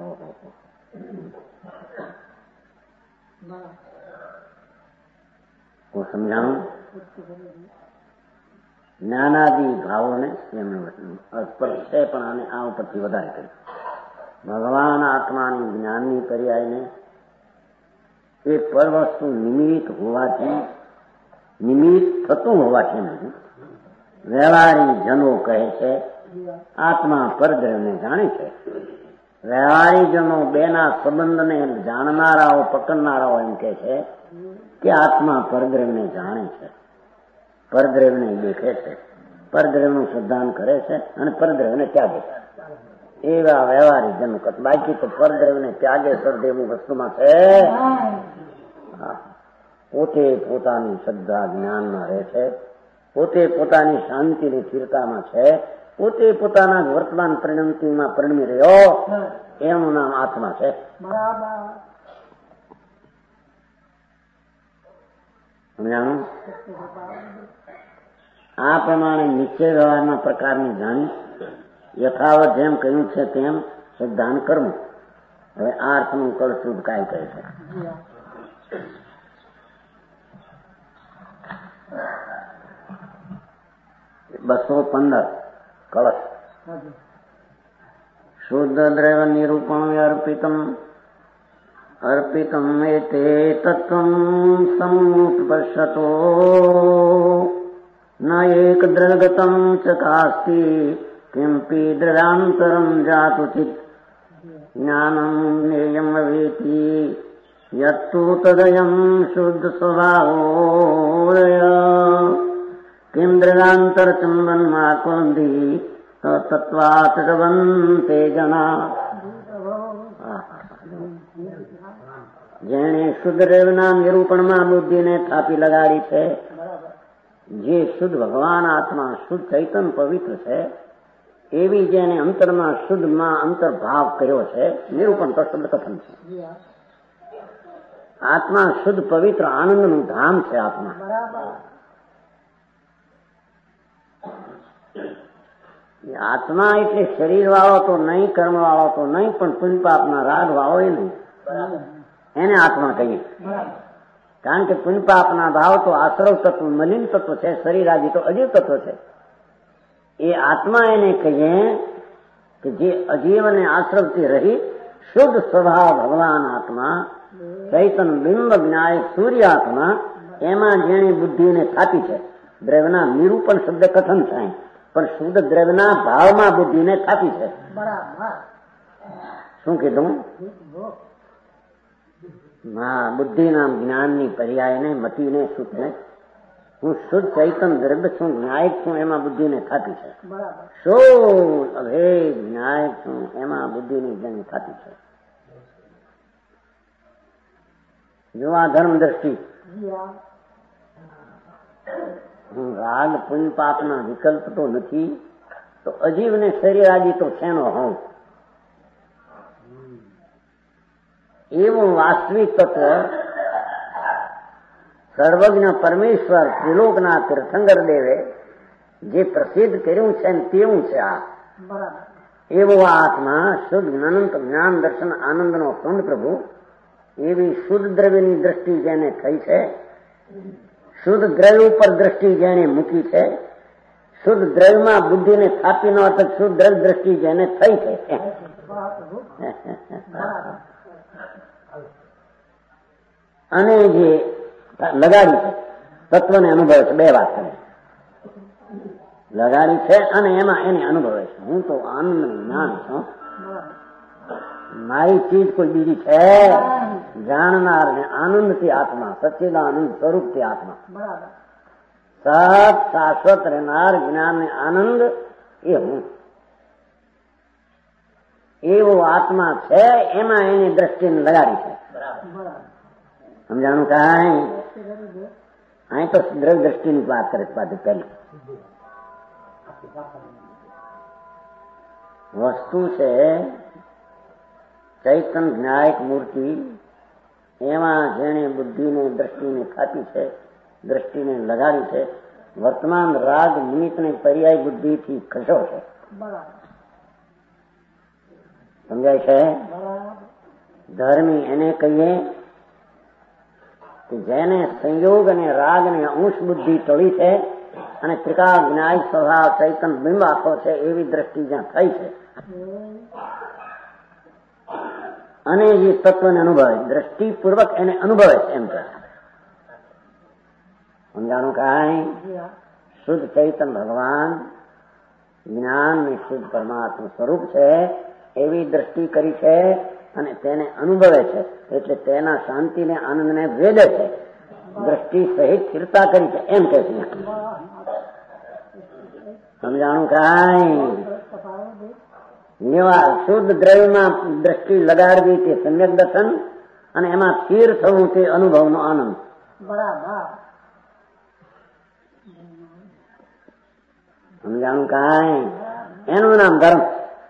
સમજાણું? જ્ઞાનાદિ ભાવોને સ્પર્શ છે, પણ આને આ ઉપરથી વધારે કર્યું. ભગવાન આત્માની જ્ઞાનની પર્યાયને એ પર વસ્તુ નિમિત્ત હોવાથી, નિમિત્ત થતું હોવાથી નહીં. વ્યવહારી જનો કહે છે આત્મા પરદ્રવ્યને જાણે છે. વ્યવહારી જનો બેના સંબંધને જાણનારાઓ, પકડનારાઓ એમ કહે છે કે આત્મા પરદ્રવ્યને જાણે છે, પરદ્રવ્યને દેખે છે, પરદ્રવ્યનું સિદ્ધાંત કરે છે અને પરદ્રવ્યને ત્યાગે છે. એવા વ્યવહારી જનો. બાકી તો પરદ્રવ્યને ત્યાગે સરદેવું વસ્તુમાં છે. પોતે પોતાની શ્રદ્ધા જ્ઞાનમાં રહે છે, પોતે પોતાની શાંતિની સ્થિરતામાં છે, પોતે પોતાના વર્તમાન પરિણતિમાં પરિણમી રહ્યો, એનું નામ આત્મા છે. સમજાણું? આ પ્રમાણે નિશ્ચય વ્યવહારના પ્રકારની જાણી યથાવત જેમ કહ્યું છે તેમ સિદ્ધાંત કરવું. હવે આ અર્થનું કળશુદ્ધ કાંઈ કહે છે. 215 કળશ. શુદ્ધ દ્રવ્ય નિરૂપણ અર્પિતમ અર્પિતમ એતે તત્વમ સમુપશ્યતો ન એક દ્રગતમ ચકાસ્તિ કિંપી દ્રવ્યાંતરમ જાતુચિત જ્ઞાનમ જ્ઞેયમ વેતિ યત્તુ તદયમ શુદ્ધ સ્વભાવોદય કિમ દ્રવ્યાંતર ચંબનમાં કુંદી તત્વાચરવંતે જના. જેણે શુદ્ધ દ્રવ્યના નિરૂપણમાં બુદ્ધિને થાપી લગાડી છે, જે શુદ્ધ ભગવાન આત્મા, શુદ્ધ ચૈતન પવિત્ર છે, એવી જેને અંતરમાં શુદ્ધમાં અંતર્ભાવ કર્યો છે. નિરૂપણ તો શબ્દ કથન છે. આત્મા શુદ્ધ પવિત્ર આનંદનું ધામ છે. આત્મા આત્મા એટલે શરીર વાળો તો નહીં, કર્મ વાળો તો નહીં, પણ પુણ્ય પાપના રાગ વાળો એ નહીં. એને આત્મા કહીએ. કારણ કે પુણ્ય પાપના ભાવ તો આશ્રવ તત્વ, મલિન તત્વ છે. શરીર આદિ તો અજીવ તત્વ છે. એ આત્મા એને કહીએ કે જે અજીવ અને આશ્રવથી રહી શુદ્ધ સ્વભાવ ભગવાન આત્મા, ચૈતન બિંબ જ્ઞાય સૂર્ય આત્મા, એમાં જેણે બુદ્ધિને થાપી છે. દ્રવ્યના નિરૂપણ શબ્દ કથન થાય, પણ શુદ્ધ દ્રવ્યના ભાવમાં બુદ્ધિને થાપી છે. શું કીધું? હા, બુદ્ધિના જ્ઞાનની પર્યાયને મતીને સુખને હું શુદ્ધ ચૈતન દ્રવ્ય છું, ન્યાયક છું, એમાં બુદ્ધિને થાપી છે. શુદ્ધ અભેદ ન્યાયક છું, એમાં બુદ્ધિની જેને થાપી છે. જો આ ધર્મ દ્રષ્ટિ, રાગ પુણ્ય પાપના વિકલ્પ તો નથી, તો અજીવને શરીર આદિ તો શેનો હોઉં? એવું વાસ્તવિક તત્વ સર્વજ્ઞ પરમેશ્વર ત્રિલોકના તીર્થંકર દેવે જે પ્રસિદ્ધ કર્યું છે તેવું છે. આ એવો આત્મા શુદ્ધ અનંત જ્ઞાન દર્શન આનંદનો પૂર્ણ પ્રભુ, એવી શુદ્ધ દ્રવ્યની દ્રષ્ટિ જેને થઈ છે, શુદ્ધ દ્રવ્ય ઉપર દ્રષ્ટિ જેને મૂકી છે, શુદ્ધ દ્રવ્યમાં બુદ્ધિને થાપી ન અર્થ શુદ્ધ દ્રવ્ય દ્રષ્ટિ જેને થઈ છે, અને જે લગાડી છે તત્વને અનુભવે છે. બે વાત કરે, લગાડી છે અને એમાં એને અનુભવે છે. હું તો આનંદ જ્ઞાન છું, મારી ચીજ કોઈ બીજી છે. જાણનાર ને આનંદથી આત્મા, સચ્ચિદાનંદ સ્વરૂપથી આત્મા, સત શાશ્વત રહેનાર જ્ઞાન ને આનંદ એ હું. એવો આત્મા છે, એમાં એની દ્રષ્ટિને લગાડી છે. સમજાણું? કાંઈ અહીં તો દ્રવ્ય દ્રષ્ટિની વાત કરે પાછી. પહેલી વસ્તુ છે ચૈતન જ્ઞાયક મૂર્તિ, એમાં જેણે બુદ્ધિને દ્રષ્ટિને ખાપી છે, દ્રષ્ટિને લગાડી છે. વર્તમાન રાગ નિમિત્તને પર્યાય બુદ્ધિથી ખસો છે. સમજાય છે? ધર્મી એને કહીએ કે જેને સંયોગ અને રાગ ને અંશ બુદ્ધિ ટળી છે, અને ત્રિકાળ જ્ઞાય સ્વભાવ ચૈતન બિંબ આખો છે એવી દ્રષ્ટિ જ્યાં થઈ છે અને જે તત્વને અનુભવે દ્રષ્ટિપૂર્વક એને અનુભવે છે એમ કે સમજાણું કાંઈ શુદ્ધ ચૈતન ભગવાન જ્ઞાન ને શુદ્ધ પરમાત્મા સ્વરૂપ છે એવી દ્રષ્ટિ કરી છે અને તેને અનુભવે છે એટલે તેના શાંતિને આનંદને વેદે છે દ્રષ્ટિ સહિત સ્થિરતા કરી છે એમ કે છે સમજાણું કાંઈ નિવા શુદ્ધ દ્રવ્યમાં દ્રષ્ટિ લગાડવી તે સમ્યક દર્શન અને એમાં સ્થિર થવું તે અનુભવનો આનંદ સમજાણું કાંઈ એનું નામ ધર્મ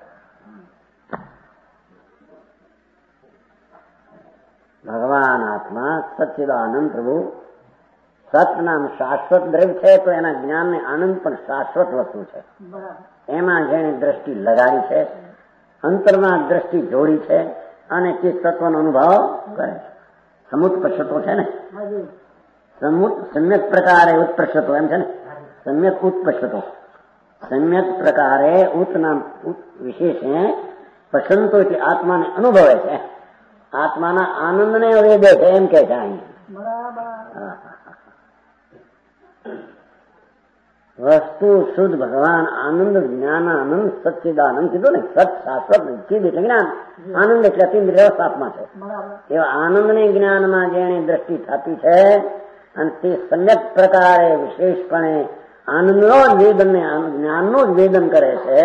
ભગવાન આત્મા સચ્ચિદાનંદ પ્રભુ સત નામ શાશ્વત દ્રવ્ય છે તો એના જ્ઞાન ને આનંદ પણ શાશ્વત વસ્તુ છે એમાં જેને દ્રષ્ટિ લગાડી છે અંતરમાં દ્રષ્ટિ જોડી છે અને તે તત્વનો અનુભવ કરે છે સમુત પશ્યતો છે ને સમ્યક પ્રકારે ઉત્પશ્યતો એમ છે ને સમ્યક ઉત્પશ્યતો સમ્યક પ્રકારે ઉતનામ વિશેષ પસંતો એટલે આત્માને અનુભવે છે આત્માના આનંદને વેદે છે એમ કે છે અહીં વસ્તુ શુદ્ધ ભગવાન આનંદ જ્ઞાનાનંદ સચ્ચિદાનંદ કીધું ને સત શાશ્વત ચિદ એટલે જ્ઞાન આનંદ એટલે અતિન્દ્રિય આત્મા છે એવા આનંદને જ્ઞાનમાં જેને દ્રષ્ટિ થતી છે અને તે સમ્યક પ્રકારે વિશેષપણે આનંદનો જ વેદન ને જ્ઞાનનું જ વેદન કરે છે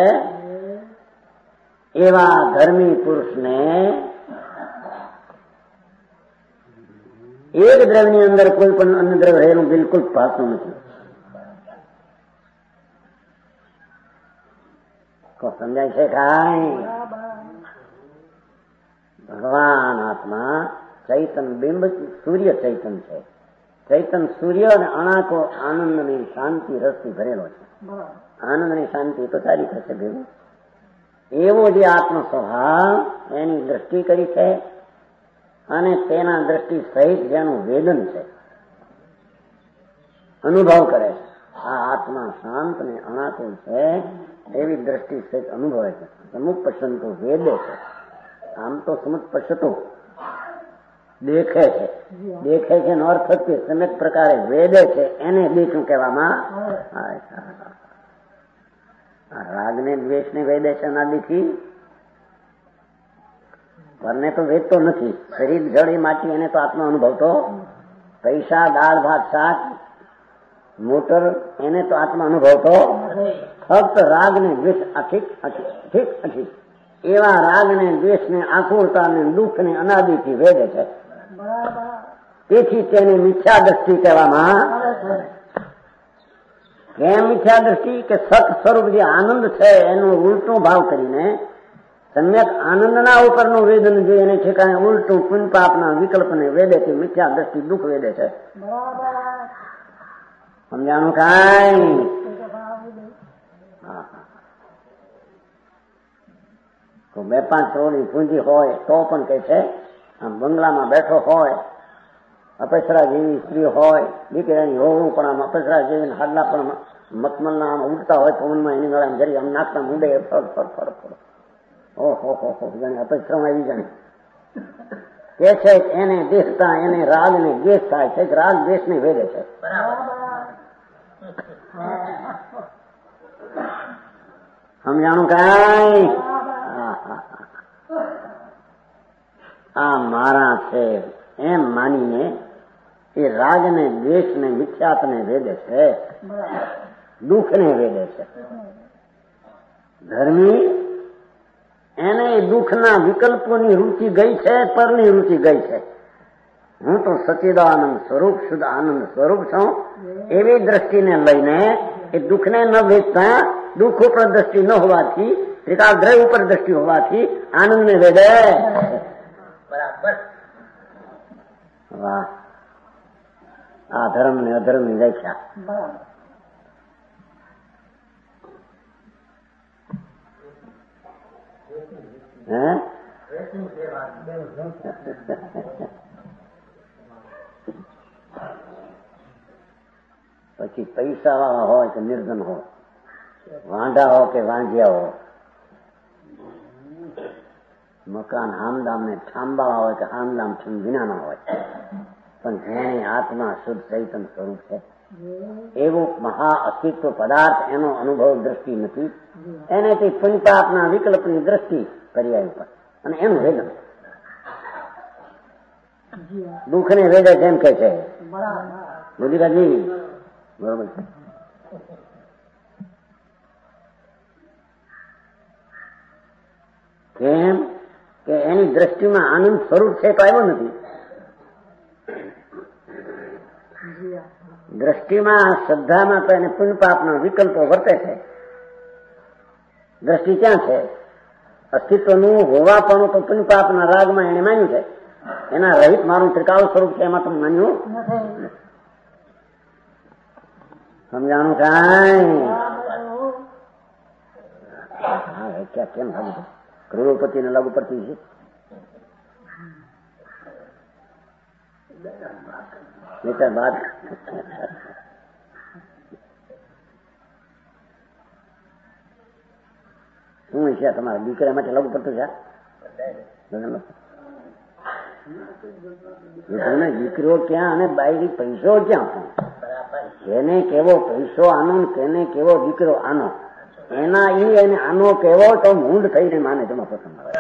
એવા ધર્મી પુરુષને એક દ્રવ્યની અંદર કોઈ પણ અન્ય દ્રવ્ય રહેલું બિલકુલ ભાગતું નથી સમજાય છે કાંઈ ભગવાન આત્મા ચૈતન બિંબ સૂર્ય ચૈતન છે ચૈતન સૂર્ય અને અણાકો આનંદની શાંતિ રસથી ભરેલો છે આનંદની શાંતિ તો સારી થશે ભેગું એવો જે આત્મ સ્વભાવ એની દ્રષ્ટિ કરી છે અને તેના દ્રષ્ટિ સહિત જેનું વેદન છે અનુભવ કરે છે આ આત્મા શાંત ને અણાકુલ છે એવી દ્રષ્ટિ સહિત અનુભવે છે સમુપ પસંતો વેદે છે આમ તો સમુપ પસતો દેખે છે નો અર્થ કે સમ્યક પ્રકારે વેદે છે એને દેખું કહેવામાં આવે છે રાગને દ્વેષને વેદે છે અનાદિથી પરને તો વેદતો નથી શરીર જળ એ માટી એને તો આત્મા અનુભવતો પૈસા દાળ ભાત શાક મોટર એને તો આત્મા અનુભવતો ફક્ત રાગ ને દ્વેષ ઠીક એવા રાગ ને દ્વેષ ને આકુરતા ને દુઃખ ને અનાદિથી વેદે છે તેથી તેને મિથ્યા દ્રષ્ટિ કહેવામાં કેમ મિથ્યા દ્રષ્ટિ કે સત સ્વરૂપ જે આનંદ છે એનો ઉલટો ભાવ કરીને સમ્યક આનંદના ઉપરનું વેદન જે એને ઠેકાણે ઉલટું પુન પાપના વિકલ્પને વેદે છે મિથ્યા દ્રષ્ટિ દુઃખ વેદે છે સમજાણું કાંઈ તો 2-5 કરોડની પૂંજી હોય તો પણ કઈ છે આમ બંગલામાં બેઠો હોય અપેક્ષરા જેવી સ્ત્રી હોય દીકરાની હોવું પણ આમ અપેક્ષરા જેવી હાડલા પણ મતમલના આમ ઉડતા હોય પવનમાં એની ગળામાં જરી આમ નાખતા મૂંડે ફળ ઓહો જાણે અપેક્ષામાં આવી જાણે કે છે એને દેખતા એને રાગ ને દ્વેષ થાય છે રાગ દ્વેષ ને વેદે છે સમજાણું કાંઈ આ મારા છે એમ માનીને એ રાગ ને દ્વેષ ને મિથ્યાત ને વેદે છે દુઃખ ને વેદે છે ધર્મી એને દુઃખના વિકલ્પોની રુચિ ગઈ છે પરની રુચિ ગઈ છે હું તો સચ્ચિદાનંદ સ્વરૂપ શુદ્ધ આનંદ સ્વરૂપ છું એવી દ્રષ્ટિને લઈને એ દુઃખને ન વેચતા દુઃખ ઉપર દ્રષ્ટિ ન હોવાથી ત્રિકાળ દ્રવ્ય ઉપર દ્રષ્ટિ હોવાથી આનંદને વેદે બરાબર વાહ આ ધર્મ ને અધર્મ ની વ્યાખ્યા પછી પૈસા વાળા હોય કે નિર્ધન હોય, વાંઢા હો કે વાંઢિયા હો, મકાન હામદામ ને ઠાંબાળા હોય કે હામદામ વિનાના હોય, પણ જેની આત્મા શુદ્ધ ચૈતન્ય સ્વરૂપ છે એવું મહા અસ્તિત્વ પદાર્થ એનો અનુભવ દ્રષ્ટિ નથી. એને તે પુણ્યપાપના વિકલ્પની દ્રષ્ટિ પર્યાય ઉપર અને એનું વેદન દુઃખને વેદે જેમ કે છે બુદ્ધિરાજી બરોબર છે. કેમ કે એની દ્રષ્ટિમાં આનંદ સ્વરૂપ છે તો આવ્યો નથી. દ્રષ્ટિમાં શ્રદ્ધામાં તો એને પુણ્યપાપના વિકલ્પો વર્તે છે. દ્રષ્ટિ ક્યાં છે? અસ્તિત્વનું હોવાપણું તો પુણ્યપાપના રાગમાં એને માન્યું છે. એના રહિત મારું ત્રિકાળ સ્વરૂપ છે એમાં તો માન્યું સમજાણું કાંઈ ક્યાં કેમ લાગુ કરોડપતિ ને લાગુ પડતી છે. બાદ શું છે તમારા દીકરા માટે લાગુ પડતું છે? દીકરો ક્યાં અને બાયરી પૈસો ક્યાં? જેને કેવો પૈસો આનો કેને કેવો દીકરો આનો એના ઈ એને આનો કેવો તો મૂંડ થઈને માને તેમાં પસંદ આવે.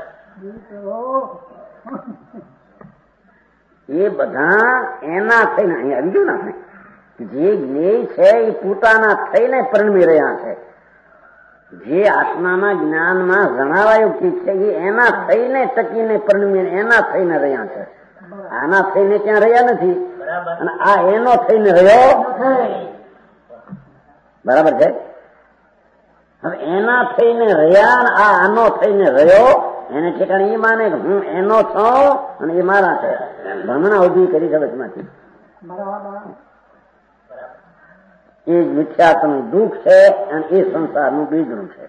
એ બધા એના થઈને અહીં આવી ગયું ને જે જ્ઞેય છે એ પોતાના થઈને પરણમી રહ્યા છે. જે આત્માના જ્ઞાનમાં જણાવાયું ઠીક છે એ એના થઈને ટકીને પરણમી એના થઈને રહ્યા છે. આના થઈને ત્યાં રહ્યા નથી અને આ એનો થઈને રહ્યો બરાબર છે. હવે એના થઈને રહ્યા આ આનો થઈને રહ્યો એને ઠેકાણે એ માને કે હું એનો છું અને એ મારા છે. ભ્રમણા ઉભી કરી જગતમાંથી એ જ મિથ્યાત્વનું દુઃખ છે અને એ સંસારનું બીજનું છે.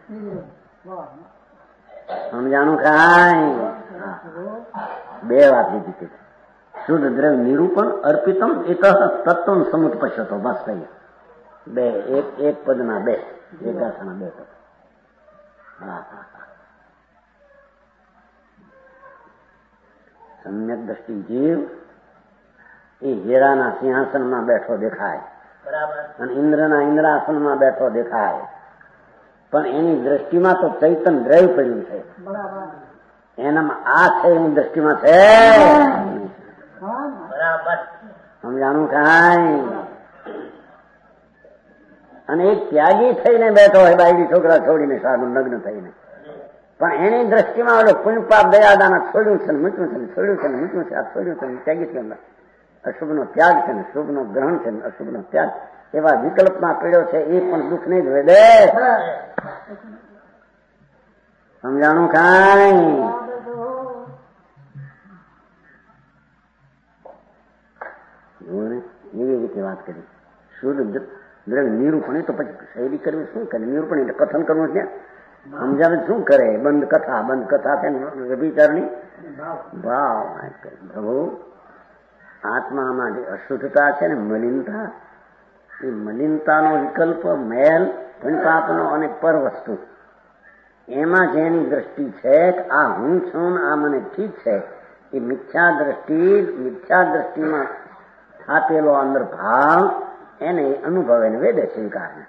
સમજાણું કાંઈ? બે વાત લીધી છે. શુદ્ધ દ્રવ્ય નિરૂપણ અર્પિતમ એક તત્વ સમુત્પશ્યતો બસ કહીએ બે એક પદના બે એક ગાથાના બે પદ. સમ્યક દ્રષ્ટિ જીવ એ હીરાના સિંહાસનમાં બેઠો દેખાય અને ઇન્દ્રના ઇન્દ્રાસનમાં બેઠો દેખાય, પણ એની દ્રષ્ટિમાં તો ચૈતન્ય દ્રવ્ય પડ્યું છે. એનામાં આ છે એની દ્રષ્ટિમાં છે. સમજાણું કાંઈ? અને એક ત્યાગી થઈને બેઠો હોય બાયડી છોકરા છોડીને સાધુ નગ્ન થઈને, પણ એની દ્રષ્ટિમાં ઓલો પુણ્યપાપ દયાદાના છોડ્યું છે ને મૂક્યું છે ને છોડ્યું છે ને મૂક્યું છે આ છોડ્યું છે ને ત્યાગી છે. અશુભનો ત્યાગ છે ને શુભનો ગ્રહણ છે ને અશુભનો ત્યાગ એવા વિકલ્પમાં પડ્યો છે. એ પણ દુઃખને જ વેદે. સમજાણું કાંઈ? એવી રીતે વાત કરી. શુદ્ધ દ્રવ્ય નિરૂપણ તો પછી શૈલી કરવી શું કરે? નિરૂપણ એટલે કથન કરવું છે. સમજાવે શું કરે? બંધ કથા છે વ્યભિચારની ભાવ. પ્રભુ આત્મામાં જે અશુદ્ધતા છે ને મલિનતા, એ મલિનતાનો વિકલ્પ મેલ પુણ્યપાપનો અને પર વસ્તુ એમાં જેની દ્રષ્ટિ છે આ હું છું આ મને ઠીક છે એ મિથ્યા દ્રષ્ટિમાં આપેલો અંદર ભાવ એને અનુભવ એને વેદે સ્વીકારને.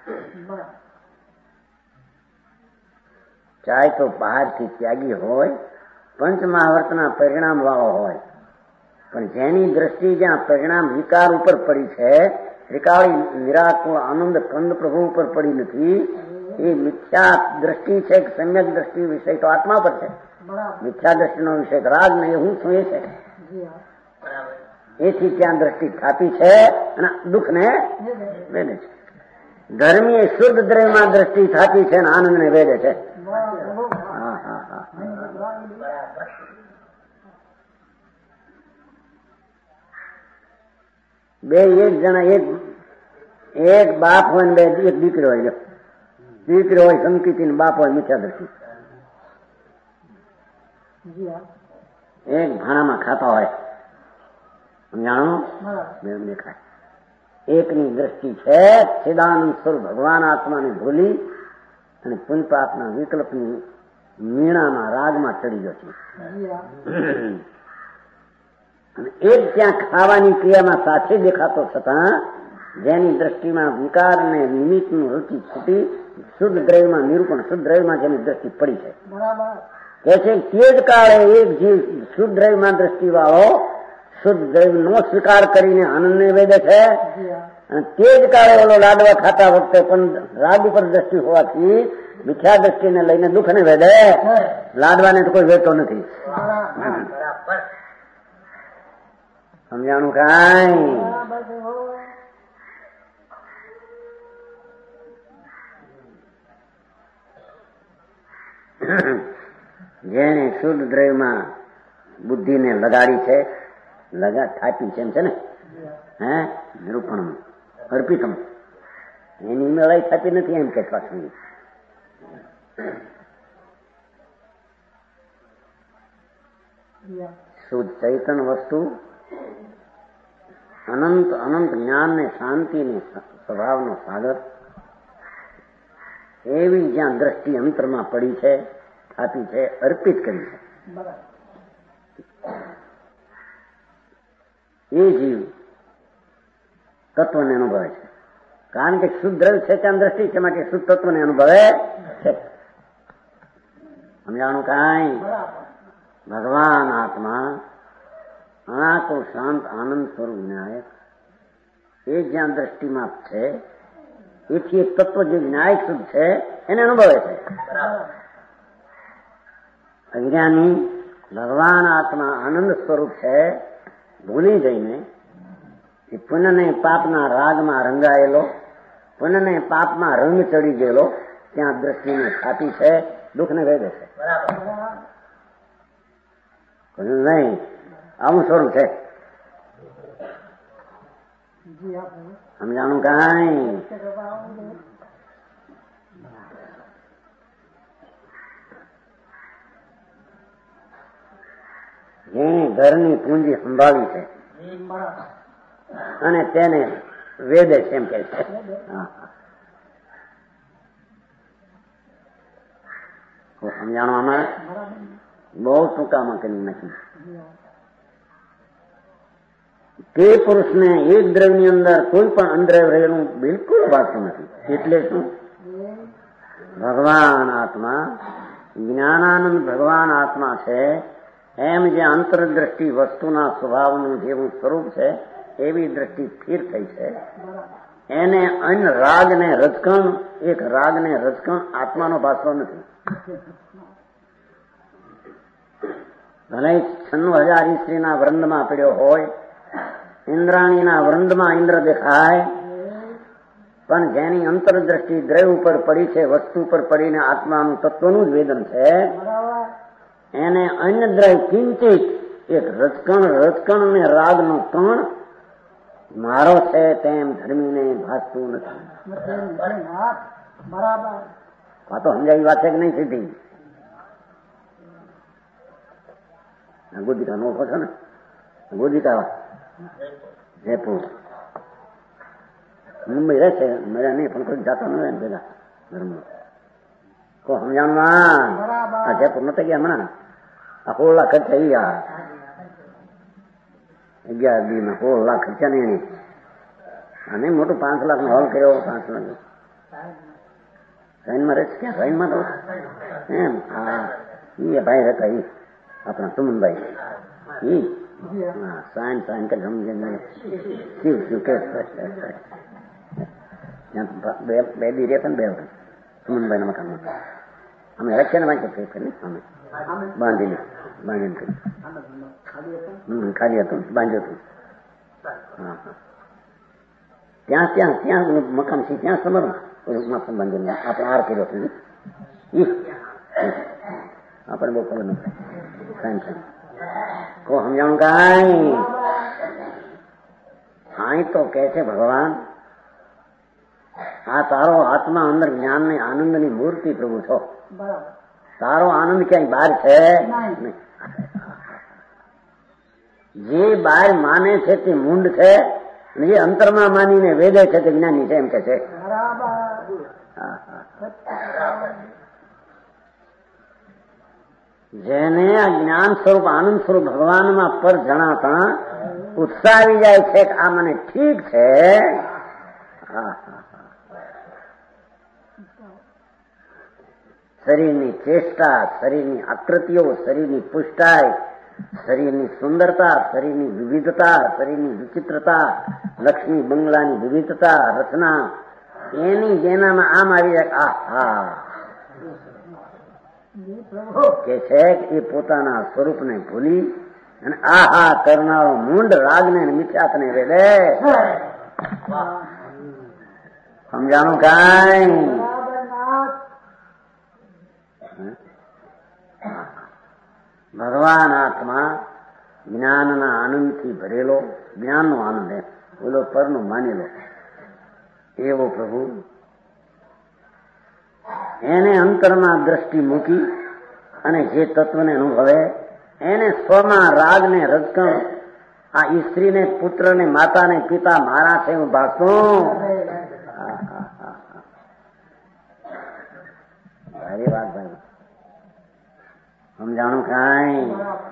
ચાહે તો બહારથી ત્યાગી હોય, પંચમહાવર્તના પરિણામ વાળો હોય, પણ જેની દ્રષ્ટિ જ્યાં પરિણામ વિકાર ઉપર પડી છે, ત્રિકાળી નિરાકુળ આનંદ કંદ પ્રભુ ઉપર પડી નથી, એ મિથ્યા દ્રષ્ટિ છે કે સમ્યક દ્રષ્ટિ વિષય તો આત્મા પર છે. મિથ્યા દ્રષ્ટિનો વિષય રાગ ને એ હું છું એ છે. એથી ત્યાં દ્રષ્ટિ થાપી છે અને દુઃખને વેદે છે. ધર્મી એ શુદ્ધ દ્રવ્યમાં દ્રષ્ટિ થાપી છે અને આનંદને વેદે છે. બે એક જણા એક બાપ હોય ને બે એક દીકરો હોય. દીકરો હોય સંકિતી ને બાપ હોય મિથ્યા દ્રષ્ટિ. એક ભાણામાં ખાતા હોય જાણો દેખાય. એકની દ્રષ્ટિ છે. ચિદાનંદ સ્વરૂપ ભગવાન આત્માને ભૂલી અને પુણ્ય પાપના વિકલ્પની મીણામાં રાગમાં ચડી ગયો છે. અને એક ત્યાં ખાવાની ક્રિયામાં સાથે દેખાતો છતાં જેની દ્રષ્ટિમાં વિકાર ને નિમિત્તનું રુચિ છૂટી શુદ્ધ દ્રવ્યમાં નિરૂપણ શુદ્ધ દ્રવ્યમાં જેની દ્રષ્ટિ પડી છે. કે છે તે જ કાળે એક જીવ શુદ્ધ દ્રવ્યમાં દ્રષ્ટિ વાળો શુદ્ધ દ્રવ્યનો સ્વીકાર કરીને આનંદને વેદે છે. અને તે જ કાળે ઓલો લાડવા ખાતા વખતે પણ રાગ ઉપર દ્રષ્ટિ હોવાથી મિથ્યા દ્રષ્ટિને લઈને દુઃખને વેદે. લાડવાને તો કોઈ વેતો નથી. સમજાણું કાંઈ? જેને શુદ્ધ દ્રવ્યમાં બુદ્ધિને લગાડી છે, થાપી છે એમ છે ને, નિરૂપણ અર્પિતમ, એની મેળાઈ થતી નથી એમ કે પાછું. શુદ્ધ ચૈતન વસ્તુ અનંત અનંત જ્ઞાન ને શાંતિ ને સ્વભાવનો સાગર, એવી જ્યાં દ્રષ્ટિ અંતરમાં પડી છે, થાપી છે, અર્પિત કરી છે, એ જીવ તત્વને અનુભવે છે. કારણ કે શુદ્ધ દ્રવ્ય છે ત્યાં દ્રષ્ટિ છે, માટે શુદ્ધ તત્વને અનુભવે છે. સમજાણું કાંઈ? ભગવાન આત્મા અનાકો શાંત આનંદ સ્વરૂપ વિનાયક એ જ્યાં દ્રષ્ટિમાં છે, એથી એક તત્વ જે વિનાયક શુદ્ધ છે એને અનુભવે છે. અજ્ઞાની ભગવાન આત્મા આનંદ સ્વરૂપ છે ભૂલી જઈને એ પુનઃને પાપના રાગમાં રંગાયેલો, પુનઃને પાપમાં રંગ ચડી ગયેલો ત્યાં દ્રષ્ટિને થાપી છે, દુઃખને વેદે છે. નહીં, આવું સ્વરૂપ છે. સમજાણું કાંઈ? જેને ઘરની પૂંજી સંભાળી છે અને તેને વેદે છે એમ કે છે. સમજાણું આમાં બહુ ટૂંકામાં કરી નથી. તે પુરુષને એક દ્રવ્યની અંદર કોઈ પણ અંતરદ્રવ્ય રહેલું બિલકુલ ભાગતું નથી. એટલે શું? ભગવાન આત્મા, જ્ઞાનાનંદ ભગવાન આત્મા છે, એમ જે અંતરદ્રષ્ટિ વસ્તુના સ્વભાવનું જેવું સ્વરૂપ છે એવી દ્રષ્ટિ સ્થિર થઈ છે. એને અન્ય રાગને રજકણ, એક રાગને રજકણ આત્માનો ભાસતો નથી. ભલે 96,000 સ્ત્રીના વૃંદમાં પડ્યો હોય, ઇન્દ્રાણીના વૃંદમાં ઇન્દ્ર દેખાય, પણ જેની અંતરદ્રષ્ટિ દ્રવ્ય ઉપર પડી છે, વસ્તુ ઉપર પડીને આત્માનું તત્વનું જ વેદન છે, એને અન્ય દ્રવ્ય કિંચિત એક રજકણ ને રાગનો કણ મારો છે તેમ ધર્મીને ભાસતું નથી. આ તો સમજાવી વાત છે કે નહીં સીધી? ગોદિકા નો છો ને, ગોદિકા જયપુર મુંબઈ રહે છે, મજા નહીં, પણ કોઈ જાતો ન રહે ને ભેગા ઘરમાં. કો સમજાણમાં આ જયપુર નતા ગયા હમણાં, આ 16 લાખ ખર્ચા આવી ગયા, 11 દીમાં 16 લાખ ખર્ચા નહીં એની. અને મોટું 5 લાખનો હોલ કર્યો, 5 લાખ સાઈનમાં રહે છે. ક્યાં સાઈનમાં તો એમ એ ભાઈ હતા, એ આપણા સુમનભાઈ, સાઈન કે સમજે શિવ કે બે દી રહેતા ને, બે વખત સુમનભાઈ ના મકાનમાં અમે રખ્યા ને વાંચે કરી અમે બાંધીને ખાલી હતું, બાંધ્યું હતું. ત્યાં મકાન છે, ત્યાં સમર બાંધીને આપણે આર કર્યો હતો. આપણે બહુ ખબર નથી. કો સમજાણું કાંઈ? હા તો કે છે ભગવાન આ તારો આત્મા અંદર જ્ઞાન ને આનંદ ની મૂર્તિ પ્રભુ છો. તારો આનંદ ક્યાંય બહાર છે નહીં. જે બહાર માને છે તે મૂંડ છે, એ અંતરમાં માનીને વેદે છે તે જ્ઞાની છે એમ કે છે. જેને આ જ્ઞાન સ્વરૂપ આનંદ સ્વરૂપ ભગવાનમાં પર જણાતા ઉત્સાહ આવી જાય છે કે આ મને ઠીક છે. શરીરની ચેષ્ટા, શરીરની આકૃતિઓ, શરીરની પુષ્ટાઈ, શરીરની સુંદરતા, શરીરની વિવિધતા, શરીરની વિચિત્રતા, લક્ષ્મી બંગલાની વિવિધતા, રચના, એની જેનામાં આમ આવી જાય. આહા કે છે કે એ પોતાના સ્વરૂપને ભૂલી અને આહા કરનારો મૂંડ રાગને મિથ્યાતને વેદે. સમજાણું કાંઈ? ભગવાન આત્મા જ્ઞાનના આનંદથી ભરેલો, જ્ઞાનનો આનંદ એમ બોલો પરનું માનેલો એવો પ્રભુ એને અંતરમાં દ્રષ્ટિ મૂકી અને જે તત્વને અનુભવે એને સ્વમાં રાગને રજકણ, આ સ્ત્રીને, પુત્રને, માતાને, પિતા મારા છે હું ભાગતું. સારી વાત ભાઈ, સમજાણું કાંઈ?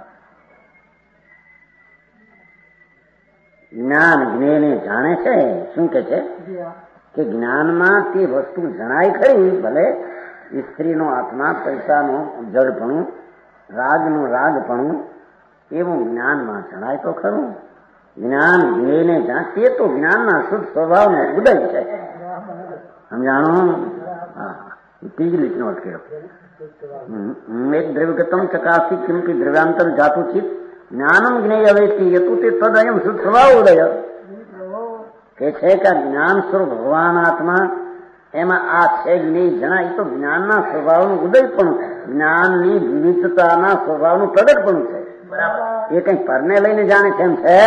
જ્ઞાન જ્ઞેયને જાણે છે. શું કે છે કે જ્ઞાનમાં તે વસ્તુ જણાય ખરી, ભલે સ્ત્રીનો આત્મા, પૈસાનો જડપણું, રાગનું રાગપણું, એવું જ્ઞાનમાં જણાય તો ખરું. જ્ઞાન જ્ઞેયને જાણે તે તો જ્ઞાનના શુદ્ધ સ્વભાવનો ઉદય છે. સમજાણું? હા, ત્રીજી લીટીનો અટકેલો. એક દ્રવ્યગતમ ચકાશી કિમપી દ્રવ્યાંતર જાતું ચિત જ્ઞાનમ જ્ઞેય વેતી યતુ તે તદયમ શુદ્ધ સ્વભાવ ઉદય. કે છે કે જ્ઞાન સ્વરૂપ ભગવાન આત્મા એમાં આ છે જ્ઞેય જણાય તો જ્ઞાનના સ્વભાવનું ઉદય પણ, જ્ઞાનની વિવિધતાના સ્વભાવનું પ્રગટ પણ છે. એ કઈ પરને લઈને જાણે છે એમ છે.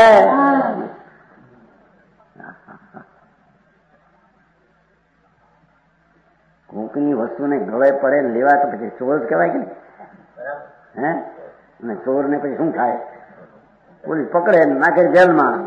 કોકની વસ્તુને ગળે પડે લેવા તો પછી ચોર કહેવાય કે હે? અને ચોર ને પછી શું થાય? પોલીસ પકડે નાખે જેલમાં.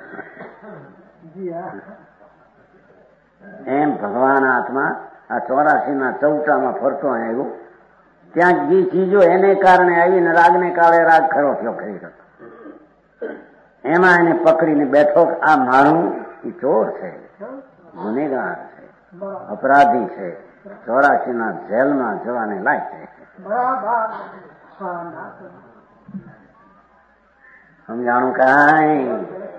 એમ ભગવાન આત્મા આ 84ના ચૌટામાં ફરતો આવ્યો, ત્યાં જે ચીજો એને કારણે આવીને રાગને કાળે રાગ ખરો થયો કરી શકતો. એમાં એને પકડીને બેઠો. આ મારું એ ચોર છે, ગુનેગાર છે, અપરાધી છે, 84ના જેલમાં જવાને લાયક છે. સમજાણું કાંઈ?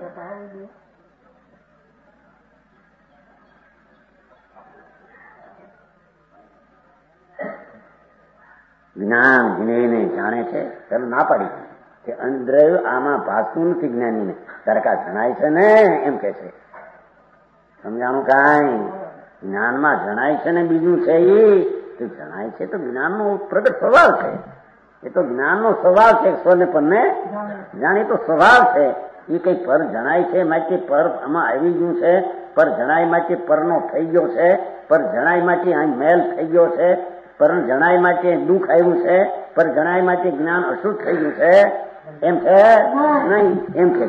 જ્ઞાન જ્ઞેયને જાણે છે. ચાલો ના પાડી કે અંદ્રય આમાં ભાગતું નથી જ્ઞાનીને, તરકા જણાય છે ને એમ કે છે. સમજાણું કાંઈ? જ્ઞાનમાં જણાય છે ને બીજું છે એ તો જણાય છે તો જ્ઞાનનો પ્રગટ સ્વભાવ છે. એ તો જ્ઞાનનો સ્વભાવ છે. સ્વને પરને જાણે તો સ્વભાવ છે. એ કઈ પર જણાય છે માટે પર આમાં આવી ગયું છે, પર જણાય માટે પરનો થઈ ગયો છે, પર જણાય માટે અહીં મેલ થઈ ગયો છે, પર જણાય માટે દુઃખ આવ્યું છે, પર જણાય માટે જ્ઞાન અશુદ્ધ થઈ ગયું છે એમ છે નહીં. એમ કે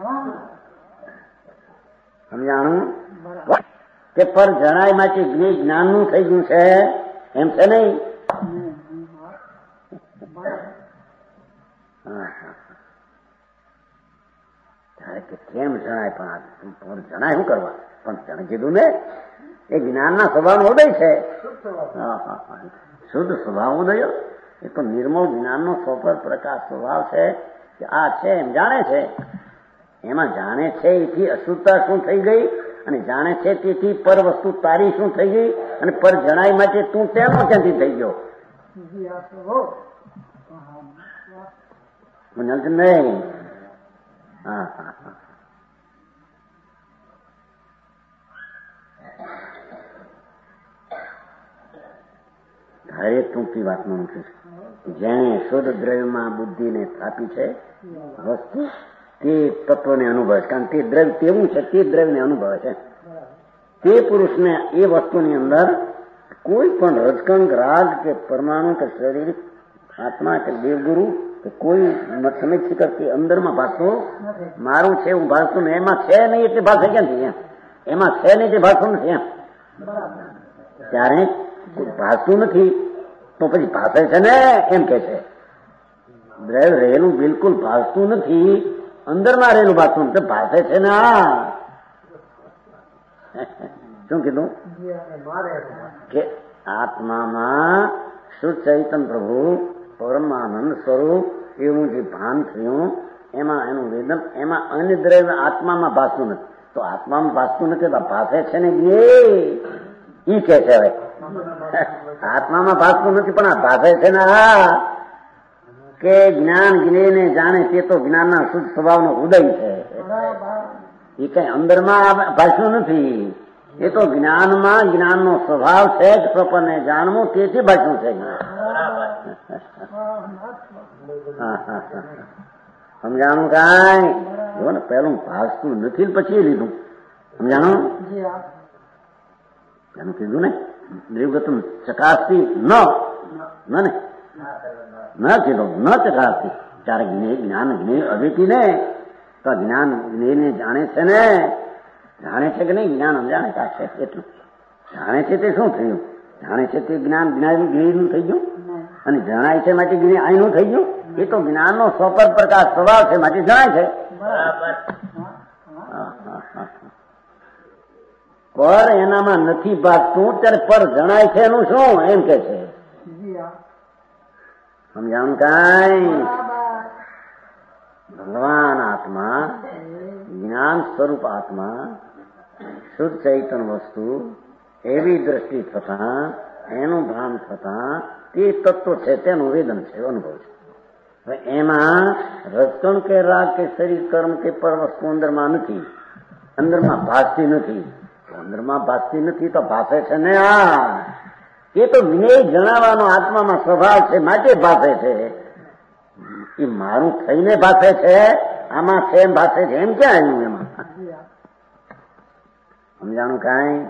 સમજાણું કે પર જણાય માટે જ્ઞાનનું થઈ ગયું છે એમ છે નહીં. કેમ જણાય? પણ જણાય શું કરવા? પણ જણે કીધું ને એ જ્ઞાનના સ્વભાવનો ઉદય છે. શુદ્ધ સ્વભાવ ઉદય એ તો નિર્મળ જ્ઞાનનો સ્વપર પ્રકાશ સ્વભાવ છે કે આ છે એમ જાણે છે. એમાં જાણે છે એથી અશુદ્ધતા શું થઈ ગઈ, અને જાણે છે તેથી પર વસ્તુ તારી શું થઈ ગઈ, અને પર જણાય માટે તું તેનો ક્યાંથી થઈ ગયો? નહીં. હા હા હા. હરેક ટૂંકી વાતમાં મૂક્યું છે. જેણે શુદ્ધ દ્રવ્યમાં બુદ્ધિને સ્થાપી છે વસ્તુ તે તત્વને અનુભવે છે. કારણ તે દ્રવ્ય તેવું છે, તે દ્રવ્યને અનુભવે છે. તે પુરુષને એ વસ્તુની અંદર કોઈ પણ રજકણ, રાગ કે પરમાણુ કે શરીર, આત્મા કે દેવગુરુ કે કોઈ સમજ કરતી અંદરમાં ભાષતું મારું છે, હું ભાષતું ને એમાં છે નહીં એટલે ભાષે ક્યાંથી એમ, એમાં છે નહીં તે ભાષતું નથી એમ. ત્યારે ભાષતું નથી તો પછી ભાષે છે ને એમ કે છે. રહેલું બિલકુલ ભાષતું નથી, અંદરમાં રહેલું ભાષતું નથી, ભાષે છે ને. આ શું કીધું કે આત્મામાં શુદ્ધ ચૈતન્ય પ્રભુ પરમાનંદ સ્વરૂપ એવું જે ભાન થયું એમાં એનું વેદન, એમાં અન્ય દ્રવ્ય આત્મામાં ભાસતું નથી. તો આત્મામાં ભાસતું નથી તો ભાષે છે ને ઈ કે છે. હવે આત્મામાં ભાસતું નથી પણ આ ભાષે છે ને. આ કે જ્ઞાન જ્ઞેયને જાણે તે તો જ્ઞાનના શુદ્ધ સ્વભાવનો ઉદય છે. એ કઈ અંદરમાં ભાષ્યું નથી, એ તો જ્ઞાનમાં જ્ઞાનનો સ્વભાવ છે જ સ્વપનને જાણવું, તેથી ભાષ્યું છે. સમજાણું કાંઈ? જો ને પેલું ભાસતું નથી પછી લીધું. સમજાણું? એનું કીધું ને દેવગતું ચકાસતી ન કીધું ન ચકાસતી. ત્યારે જ્ઞાન જ્ઞેય અદ્વિતી ને તો જ્ઞાન જ્ઞેયને જાણે છે ને, જાણે છે કે નહીં? જ્ઞાન અજાણે કા છે એટલું જાણે છે. તે શું થયું? જાણે છે તે જ્ઞાન જ્ઞેયનું થઈ ગયું, અને જણાય છે માટે જ્ઞેય અહીંનું થઈ ગયું. એ તો જ્ઞાનનો સ્વપર પ્રકાશ સ્વભાવ છે માટે જણાય છે. પર એનામાં નથી ભાગતું ત્યારે પર જણાય છે એનું શું એમ કે છે. સમજાણું કાંઈ? ભગવાન આત્મા, જ્ઞાન સ્વરૂપ આત્મા, શુદ્ધ ચૈતન્ય વસ્તુ એવી દ્રષ્ટિ થતા, એનું ભાન થતા તે તત્વ છે, તેનું વેદન છે, અનુભવ છે. હવે એમાં રજકણ કે રાગ કે શરીર કર્મ કે પર વસ્તુ અંદરમાં નથી, અંદરમાં ભાસતી નથી. અંદરમાં ભાસતી નથી તો ભાષે છે ને. આ એ તો જ્ઞેય જણાવવાનો આત્મામાં સ્વભાવ છે માટે ભાષે છે. એ મારું થઈને ભાષે છે, આમાં છે એમ ભાષે છે, એમ ક્યાં આવ્યું એમાં? સમજાણું કાંઈ?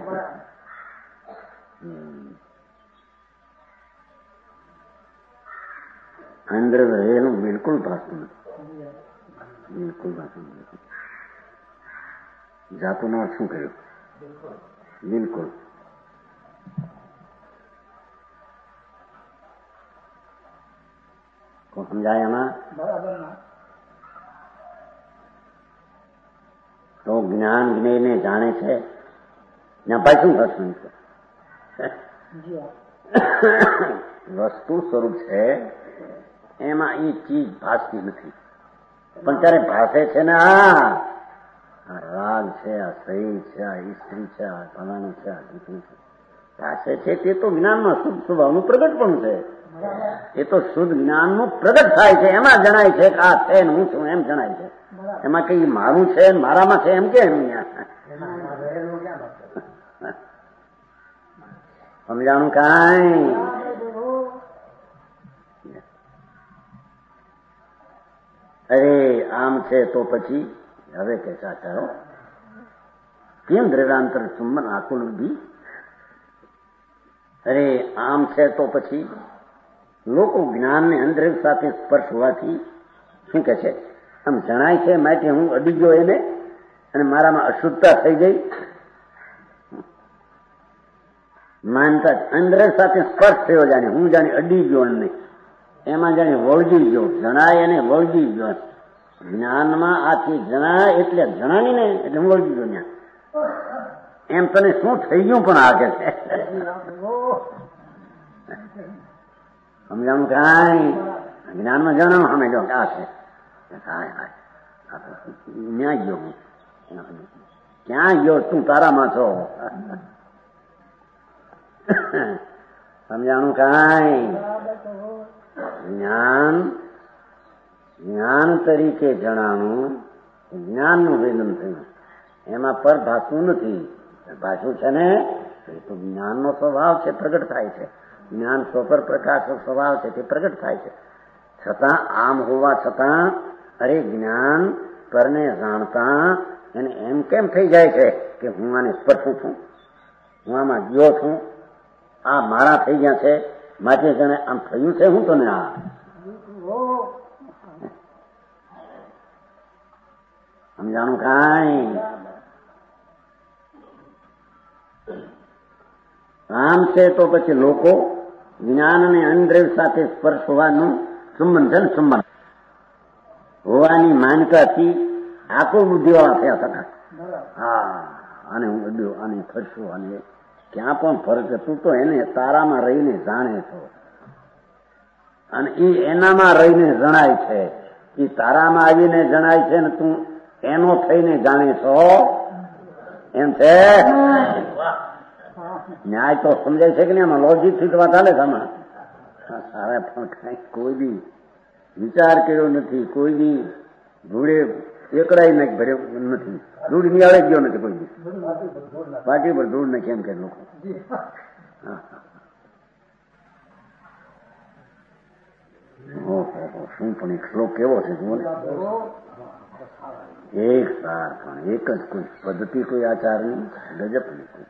અંદર રહેલું બિલકુલ ભાષતું નથી, બિલકુલ ભાષતું નથી. જાતુનો શું કર્યું? બિલકુલ. સમજાય એમાં? તો જ્ઞાન જ્ઞેયને જાણે છે, ત્યાં પાછું થતું વસ્તુ સ્વરૂપ છે, એમાં એ ચીજ ભાસતી નથી. પણ ત્યારે ભાષે છે ને. આ રાગ છે, આ શરીર છે, આ સ્ત્રી છે, આ ફલાણું છે, આ દીકરી છે, ભાષે છે. તે તો જ્ઞાનમાં શુદ્ધ સ્વભાવનું પ્રગટ પણ છે. એ તો શુદ્ધ જ્ઞાનનું પ્રગટ થાય છે, એમાં જણાય છે કે આ છે ને હું છું એમ જણાય છે. એમાં કઈ મારું છે મારામાં છે એમ કેમ? સમજાણું કાંઈ? અરે આમ છે તો પછી હવે કે સાચારો કેમ દ્રવ્યાંતર ચુંબન આકુલ બી? અરે આમ છે તો પછી લોકો જ્ઞાનને અંતર સાથે સ્પર્શ હોવાથી શું કે છે? આમ જણાય છે માટે હું અડી ગયો એને, અને મારામાં અશુદ્ધતા થઈ ગઈ. માનતા અંદર સાથે સ્પર્શ થયો, જાણે હું જાણે અડી ગયો, અને એમાં જાણે વળગી ગયો. જણાય અને વળગી ગયો. જ્ઞાનમાં આથી જણાય એટલે જણાની ને એટલે હું વળગી ગયો ત્યાં. એમ તને શું થઈ ગયું પણ આગળ છે? સમજાણું કાંઈ? જ્ઞાનમાં જણાવો અમે જો આ છે. ક્યાં ગયો હું? ક્યાં ગયો તું? તારામાં છો. સમજાણું કાંઈ? જ્ઞાન જ્ઞાન તરીકે જણાણું, જ્ઞાનનું વેદન થયું, એમાં પર ભાષવું નથી. ભાષવું છે ને એ તો જ્ઞાનનો સ્વભાવ છે, પ્રગટ થાય છે. જ્ઞાન સ્વપર પ્રકાશ સ્વભાવ છે, તે પ્રગટ થાય છે. છતાં આમ હોવા છતાં અરે જ્ઞાન પરને જાણતા એને એમ કેમ થઈ જાય છે કે હું આને સ્પર્શું છું, હું આમાં ગયો છું, આ મારા થઈ ગયા છે, માટે જણે આમ થયું છે. હું તને આ સમજાણું કાંઈ? આમ છે તો પછી લોકો જ્ઞાન અને ઇન્દ્રિય સાથે સ્પર્શ હોવાનું સંબંધ છે ને, સંબંધ હોવાની માન્યતાથી આખું બુદ્ધિવાળા થયા હતા. હા, આને હું અડ્યો, આને ફરશું, અને ક્યાં પણ ફરક તું તો એને તારામાં રહીને જાણે છો, અને એ એનામાં રહીને જણાય છે. એ તારામાં આવીને જણાય છે ને તું એનો થઈને જાણે છો, એમ છે. ન્યાય તો સમજાય છે કે નહીં? એમાં લોજિક થી વાત ચાલે છે આમાં. હવે પણ કઈ કોઈ બી વિચાર કર્યો નથી, કોઈ બી ધૂળે એકડાઈ ને ભર્યો નથી, ધૂળ નિયાળે ગયો નથી કોઈ બી, પાટી પર ધૂળ ને કેમ કે લોકો. શું પણ એક શ્લોક કેવો છે જુઓ ને, એક સાર પણ એક જ કોઈ પદ્ધતિ, કોઈ આચારની ગજબની કોઈ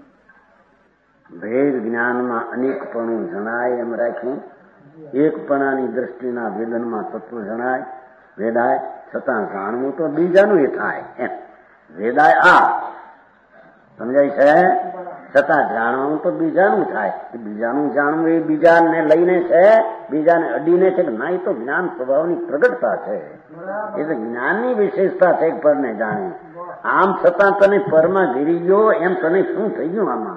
ભેદ જ્ઞાનમાં અનેકપણું જણાય એમ રાખ્યું. એકપણાની દ્રષ્ટિના વેદનમાં તત્વ જણાય, વેદાય, છતાં જાણવું તો બીજાનું એ થાય એમ. વેદાય આ સમજાય છે, છતાં જાણવાનું તો બીજાનું થાય. બીજાનું જાણવું એ બીજાને લઈને છે, બીજાને અડીને છે કે ના? એ તો જ્ઞાન સ્વભાવની પ્રગટતા છે, એ તો જ્ઞાનની વિશેષતા છે. પરને જાણે, આમ છતાં તને પરમાં ઘેરી ગયો એમ તને શું થઈ ગયું? આમાં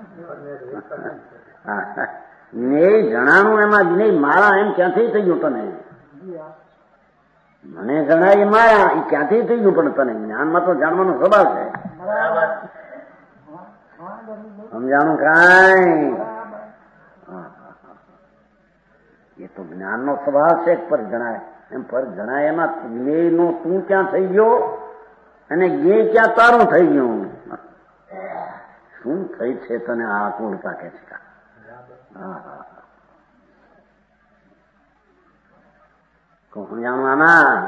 જ્ઞેય જણાનું, એમાં જ્ઞેય મારા એમ ક્યાંથી થઈ ગયું તને? મને જણાય એ માયા, એ ક્યાંથી થઈ ગયું? પણ તને જ્ઞાનમાં તો જાણવાનો સ્વભાવ છે. સમજાણું કાંઈ? એ તો જ્ઞાનનો સ્વભાવ છે. પર જણાય એમ, પર જણાય એમાં જ્ઞેય નો તું ક્યાં થઈ ગયો અને જ્ઞેય ક્યાં તારું થઈ ગયું? શું થઈ છે તને આ આકુળતા કે છે? સમજાણું આમાં?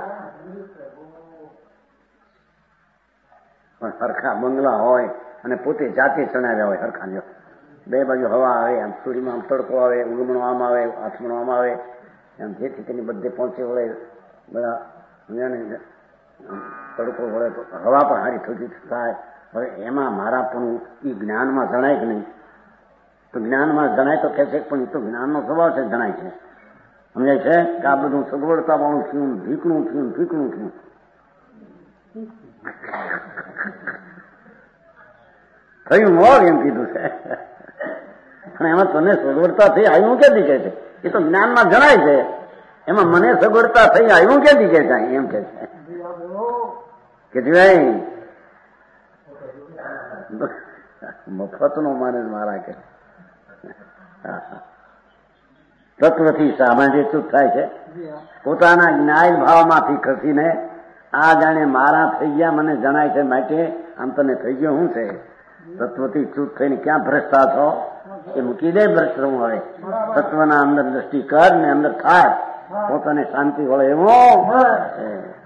પણ સરખા બંગલા હોય અને પોતે જાતે ચણાવ્યા હોય સરખા, જો બે બાજુ હવા આવે, આમ સૂર્યમાં આમ તડકો આવે, ઉગમણો આમ આવે, આથમણો આમ આવે, એમ જેથી તેની બધે પહોંચે વળે બધા તડકો વળે તો હવા પણ સારી થોડી થાય. હવે એમાં મારા પણ એ જ્ઞાનમાં જણાય કે નહીં? તો જ્ઞાનમાં જણાય તો કહે છે, પણ એ તો જ્ઞાનનો સ્વભાવ છે, જણાય છે. સમજાય છે કે આ બધું સગવડતા વાળું થયું, ભીકણું થયું, ફીકણું થયું. થયું હોવ એમ કીધું છે. અને એમાં તને સગવડતા થઈ આવ્યું ક્યાંથી કહે છે? એ તો જ્ઞાનમાં જણાય છે. એમાં મને સગવડતા થઈ આવ્યું ક્યાંથી કહે છે? એમ કે છે કે ભાઈ મફત નો માને મારા કે તત્વથી સામાન્ય ચૂપ થાય છે. પોતાના જ્ઞાન ભાવમાંથી ખસીને આ જાણે મારા થઈ ગયા, મને જણાય છે માટે આમ તને થઈ ગયો શું છે? તત્વથી ચૂપ થઈને ક્યાં ભ્રષ્ટા છો? એ મૂકી દે ભ્રષ્ટ હું. હવે તત્વના અંદર દ્રષ્ટિ કર ને અંદર ખાય, પોતાને શાંતિ વળે એવો